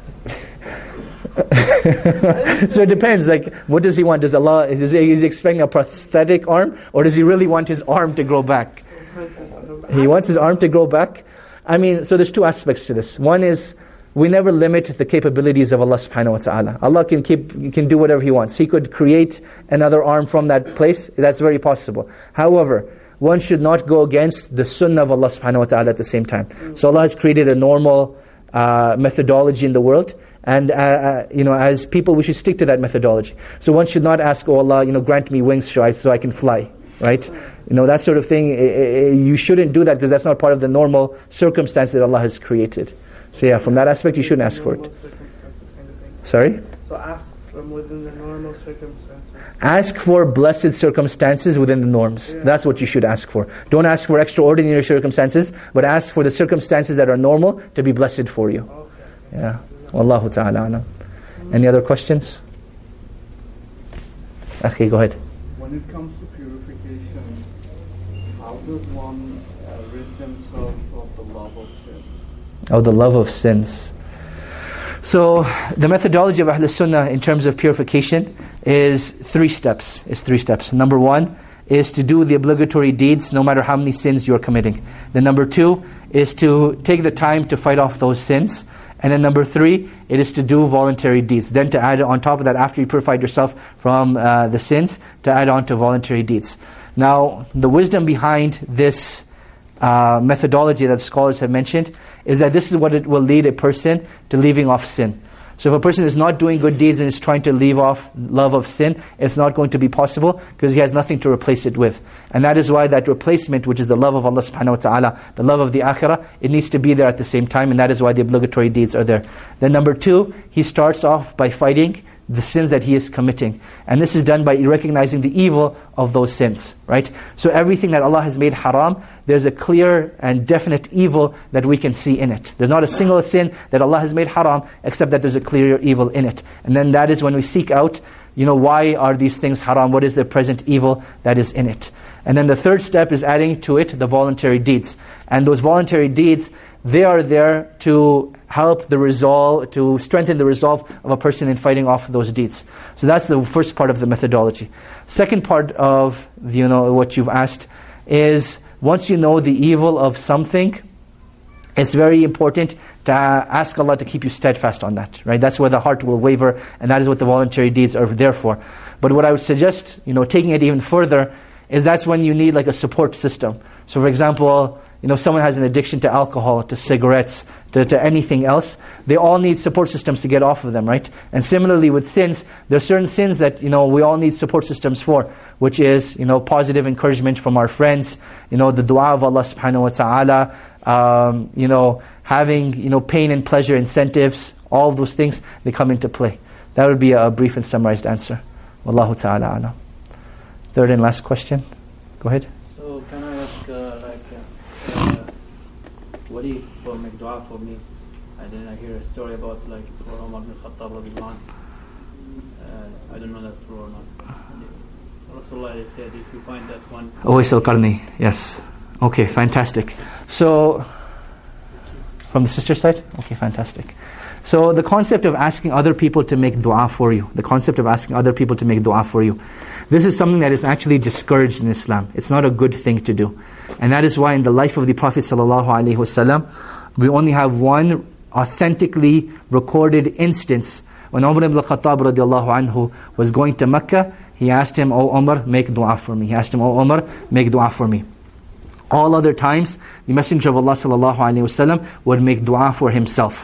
that. So it depends, like, what does he want? Does Allah, is he, is he expecting a prosthetic arm, or does he really want his arm to grow back? He wants his arm to grow back. I mean, so there's two aspects to this. One is, we never limit the capabilities of Allah subhanahu wa ta'ala. Allah can keep, can do whatever He wants. He could create another arm from that place. That's very possible. However, one should not go against the sunnah of Allah subhanahu wa ta'ala at the same time. So Allah has created a normal Uh, methodology in the world, and uh, uh, you know, as people, we should stick to that methodology. So one should not ask, oh Allah, you know, grant me wings so I, so I can fly, right? You know, that sort of thing. I, I, you shouldn't do that because that's not part of the normal circumstance that Allah has created. So yeah, from that aspect, you shouldn't ask for it. Sorry? So ask from within the normal circumstances. Ask for blessed circumstances within the norms. Yeah. That's what you should ask for. Don't ask for extraordinary circumstances, but ask for the circumstances that are normal to be blessed for you. Okay. Yeah. Wallahu ta'ala alam. Any other questions? Okay, go ahead. When it comes to purification, how does one uh, rid themselves of the love of sin? Oh, the love of sins. So the methodology of Ahlul Sunnah in terms of purification is three steps. Is three steps. Number one is to do the obligatory deeds no matter how many sins you are committing. Then number two is to take the time to fight off those sins. And then number three, it is to do voluntary deeds. Then to add on top of that, after you purified yourself from uh, the sins, to add on to voluntary deeds. Now, the wisdom behind this uh, methodology that scholars have mentioned is that this is what it will lead a person to leaving off sin. So if a person is not doing good deeds and is trying to leave off love of sin, it's not going to be possible because he has nothing to replace it with. And that is why that replacement, which is the love of Allah subhanahu wa ta'ala, the love of the akhirah, it needs to be there at the same time, and that is why the obligatory deeds are there. Then number two, he starts off by fighting the sins that he is committing. And this is done by recognizing the evil of those sins, right? So everything that Allah has made haram, there's a clear and definite evil that we can see in it. There's not a single sin that Allah has made haram except that there's a clear evil in it. And then that is when we seek out, you know, why are these things haram? What is the present evil that is in it? And then the third step is adding to it the voluntary deeds. And those voluntary deeds, they are there to help the resolve, to strengthen the resolve of a person in fighting off those deeds. So that's the first part of the methodology. Second part of, you know, what you've asked is, once you know the evil of something, it's very important to ask Allah to keep you steadfast on that, right? That's where the heart will waver, and that is what the voluntary deeds are there for. But what I would suggest, you know, taking it even further, is that's when you need like a support system. So for example, you know, someone has an addiction to alcohol, to cigarettes, to, to anything else. They all need support systems to get off of them, right? And similarly with sins, there are certain sins that, you know, we all need support systems for, which is, you know, positive encouragement from our friends, you know, the dua of Allah subhanahu wa ta'ala, um, you know, having, you know, pain and pleasure incentives, all of those things, they come into play. That would be a brief and summarized answer. Wallahu ta'ala alam. Third and last question. Go ahead. So can I ask, uh, like, uh, uh, what do you for make dua for me? And then I hear a story about like for Umar ibn Khattab radiallahu anhu. Uh, I don't know that's true or not. Rasulullah said, if you find that one. Uwais al-Qarni, yes. Okay, fantastic. So, from the sister side? Okay, fantastic. So the concept of asking other people to make dua for you, the concept of asking other people to make dua for you, this is something that is actually discouraged in Islam. It's not a good thing to do. And that is why in the life of the Prophet ﷺ, we only have one authentically recorded instance. When Umar ibn Khattab radiallahu anhu was going to Mecca, he asked him, "O Umar, make dua for me." He asked him, "O Umar, make dua for me." All other times, the Messenger of Allah sallallahu alaihi wasallam would make dua for himself.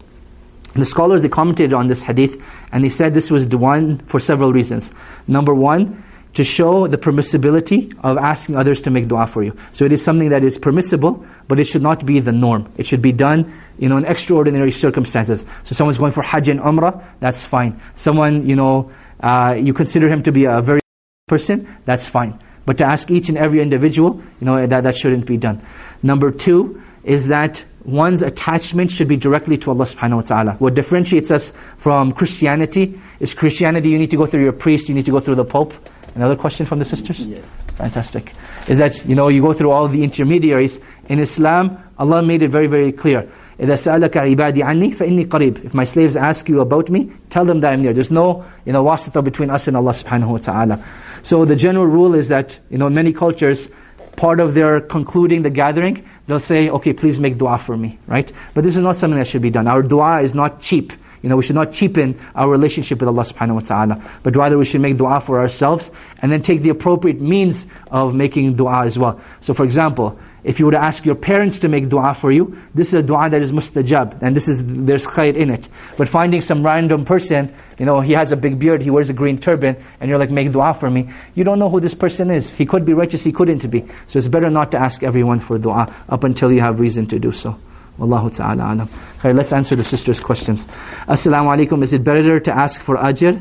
The scholars, they commented on this hadith, and they said this was dua for several reasons. Number one, to show the permissibility of asking others to make dua for you. So it is something that is permissible, but it should not be the norm. It should be done, you know, in extraordinary circumstances. So someone's going for Hajj and Umrah, that's fine. Someone, you know, uh, you consider him to be a very person, that's fine. But to ask each and every individual, you know, that, that shouldn't be done. Number two is that one's attachment should be directly to Allah subhanahu wa ta'ala. What differentiates us from Christianity is Christianity, you need to go through your priest, you need to go through the Pope. Another question from the sisters? Yes. Fantastic. Is that, you know, you go through all the intermediaries. In Islam, Allah made it very, very clear. إِذَا سَأَلَكَ عِبَادِي عَنِّي فَإِنِّي قَرِيب. If my slaves ask you about me, tell them that I'm near. There's no, you know, wasita between us and Allah subhanahu wa ta'ala. So the general rule is that, you know, in many cultures, part of their concluding the gathering, they'll say, okay, please make dua for me, right? But this is not something that should be done. Our dua is not cheap. You know, we should not cheapen our relationship with Allah subhanahu wa ta'ala, but rather we should make dua for ourselves and then take the appropriate means of making dua as well. So for example, if you were to ask your parents to make dua for you, this is a dua that is mustajab, and this is, there's khair in it. But finding some random person, you know, he has a big beard, he wears a green turban, and you're like, make dua for me, you don't know who this person is. He could be righteous, he couldn't be. So it's better not to ask everyone for dua up until you have reason to do so. Wallahu ta'ala alam. Okay, let's answer the sisters' questions. Assalamu alaikum. Is it better to ask for ajr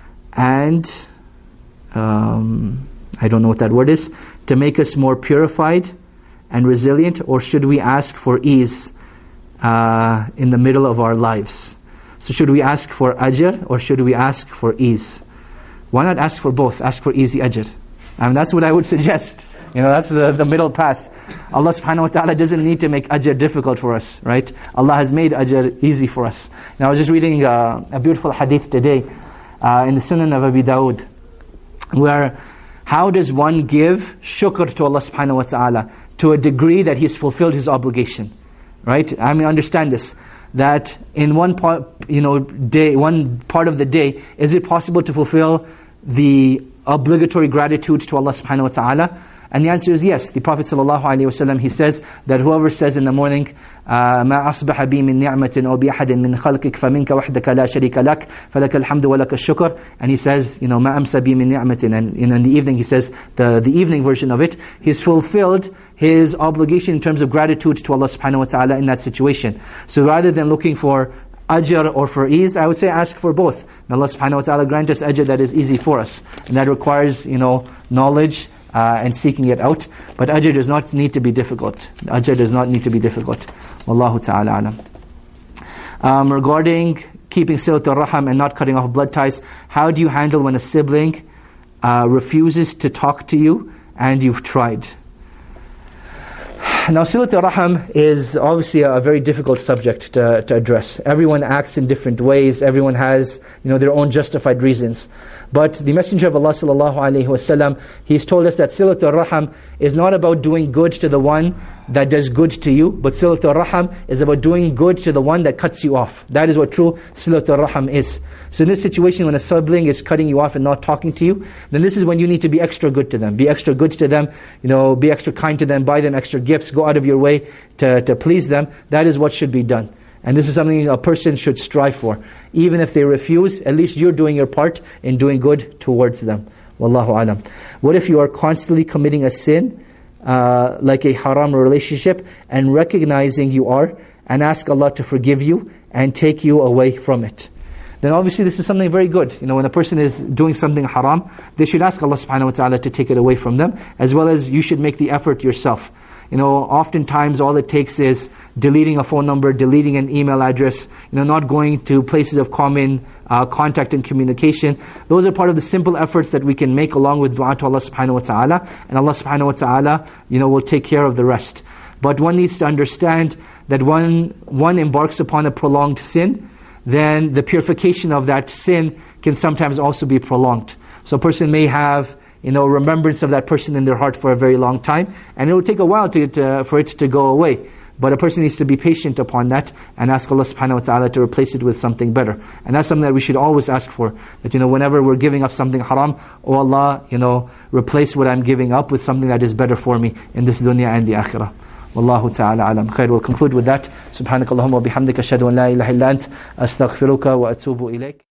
and um, I don't know what that word is, to make us more purified and resilient, or should we ask for ease uh, in the middle of our lives? So should we ask for ajr or should we ask for ease? Why not ask for both? Ask for easy ajr. I mean, that's what I would suggest. You know, that's the, the middle path. Allah subhanahu wa ta'ala doesn't need to make ajr difficult for us, right? Allah has made ajr easy for us. Now I was just reading uh, a beautiful hadith today uh, in the Sunan of Abi Dawud, where how does one give shukr to Allah subhanahu wa ta'ala to a degree that he's fulfilled his obligation, right? I mean, understand this, that in one part, you know, day, one part of the day, is it possible to fulfill the obligatory gratitude to Allah subhanahu wa ta'ala? And the answer is yes. The Prophet ﷺ, he says that whoever says in the morning, مَا أَصْبَحَ بِي مِن نِعْمَةٍ أَوْ بِأَحَدٍ مِّن خَلْقِكَ فَمِنْكَ وَحْدَكَ لَا شَرِيكَ لَكَ فَلَكَ الْحَمْدُ وَلَكَ الشُّكْرُ. And he says, you know, مَا أَمْسَ بِي مِن نِعْمَةٍ. And you know, in the evening he says, the, the evening version of it, he's fulfilled his obligation in terms of gratitude to Allah subhanahu wa ta'ala in that situation. So rather than looking for ajr or for ease, I would say ask for both. And Allah subhanahu wa ta'ala grant us ajr that is easy for us. And that requires, you know, knowledge, Uh, and seeking it out. But ajr does not need to be difficult. Ajr does not need to be difficult. Wallahu ta'ala alam. Um, regarding keeping silat al-raham and not cutting off blood ties, how do you handle when a sibling uh, refuses to talk to you and you've tried? Now, silat al-raham is obviously a very difficult subject to, to address. Everyone acts in different ways. Everyone has, you know, their own justified reasons. But the Messenger of Allah sallallahu alaihi wasallam, he's told us that silat al-raham is not about doing good to the one that does good to you, but silat al-raham is about doing good to the one that cuts you off. That is what true silat al-raham is. So in this situation, when a sibling is cutting you off and not talking to you, then this is when you need to be extra good to them. Be extra good to them, you know, be extra kind to them, buy them extra gifts, go out of your way to, to please them. That is what should be done. And this is something a person should strive for. Even if they refuse, at least you're doing your part in doing good towards them. Wallahu alam. What if you are constantly committing a sin, uh, like a haram relationship, and recognizing you are, and ask Allah to forgive you and take you away from it? then obviously this is something very good. You know, when a person is doing something haram, they should ask Allah subhanahu wa ta'ala to take it away from them, as well as you should make the effort yourself. You know, oftentimes all it takes is deleting a phone number, deleting an email address, you know, not going to places of common uh, contact and communication. Those are part of the simple efforts that we can make along with dua to Allah subhanahu wa ta'ala, and Allah subhanahu wa ta'ala, you know, will take care of the rest. But one needs to understand that when one embarks upon a prolonged sin, then the purification of that sin can sometimes also be prolonged. So a person may have, you know, remembrance of that person in their heart for a very long time, and it will take a while to, to, for it to go away. But a person needs to be patient upon that and ask Allah subhanahu wa ta'ala to replace it with something better. And that's something that we should always ask for. That, you know, whenever we're giving up something haram, oh Allah, you know, replace what I'm giving up with something that is better for me in this dunya and the akhirah. Wallahu ta'ala alam. Khair, we'll conclude with that. Subhanakallahumma wa bihamdika ashhadu an la ilaha illa ant, astaghfiruka wa atubu ilayk.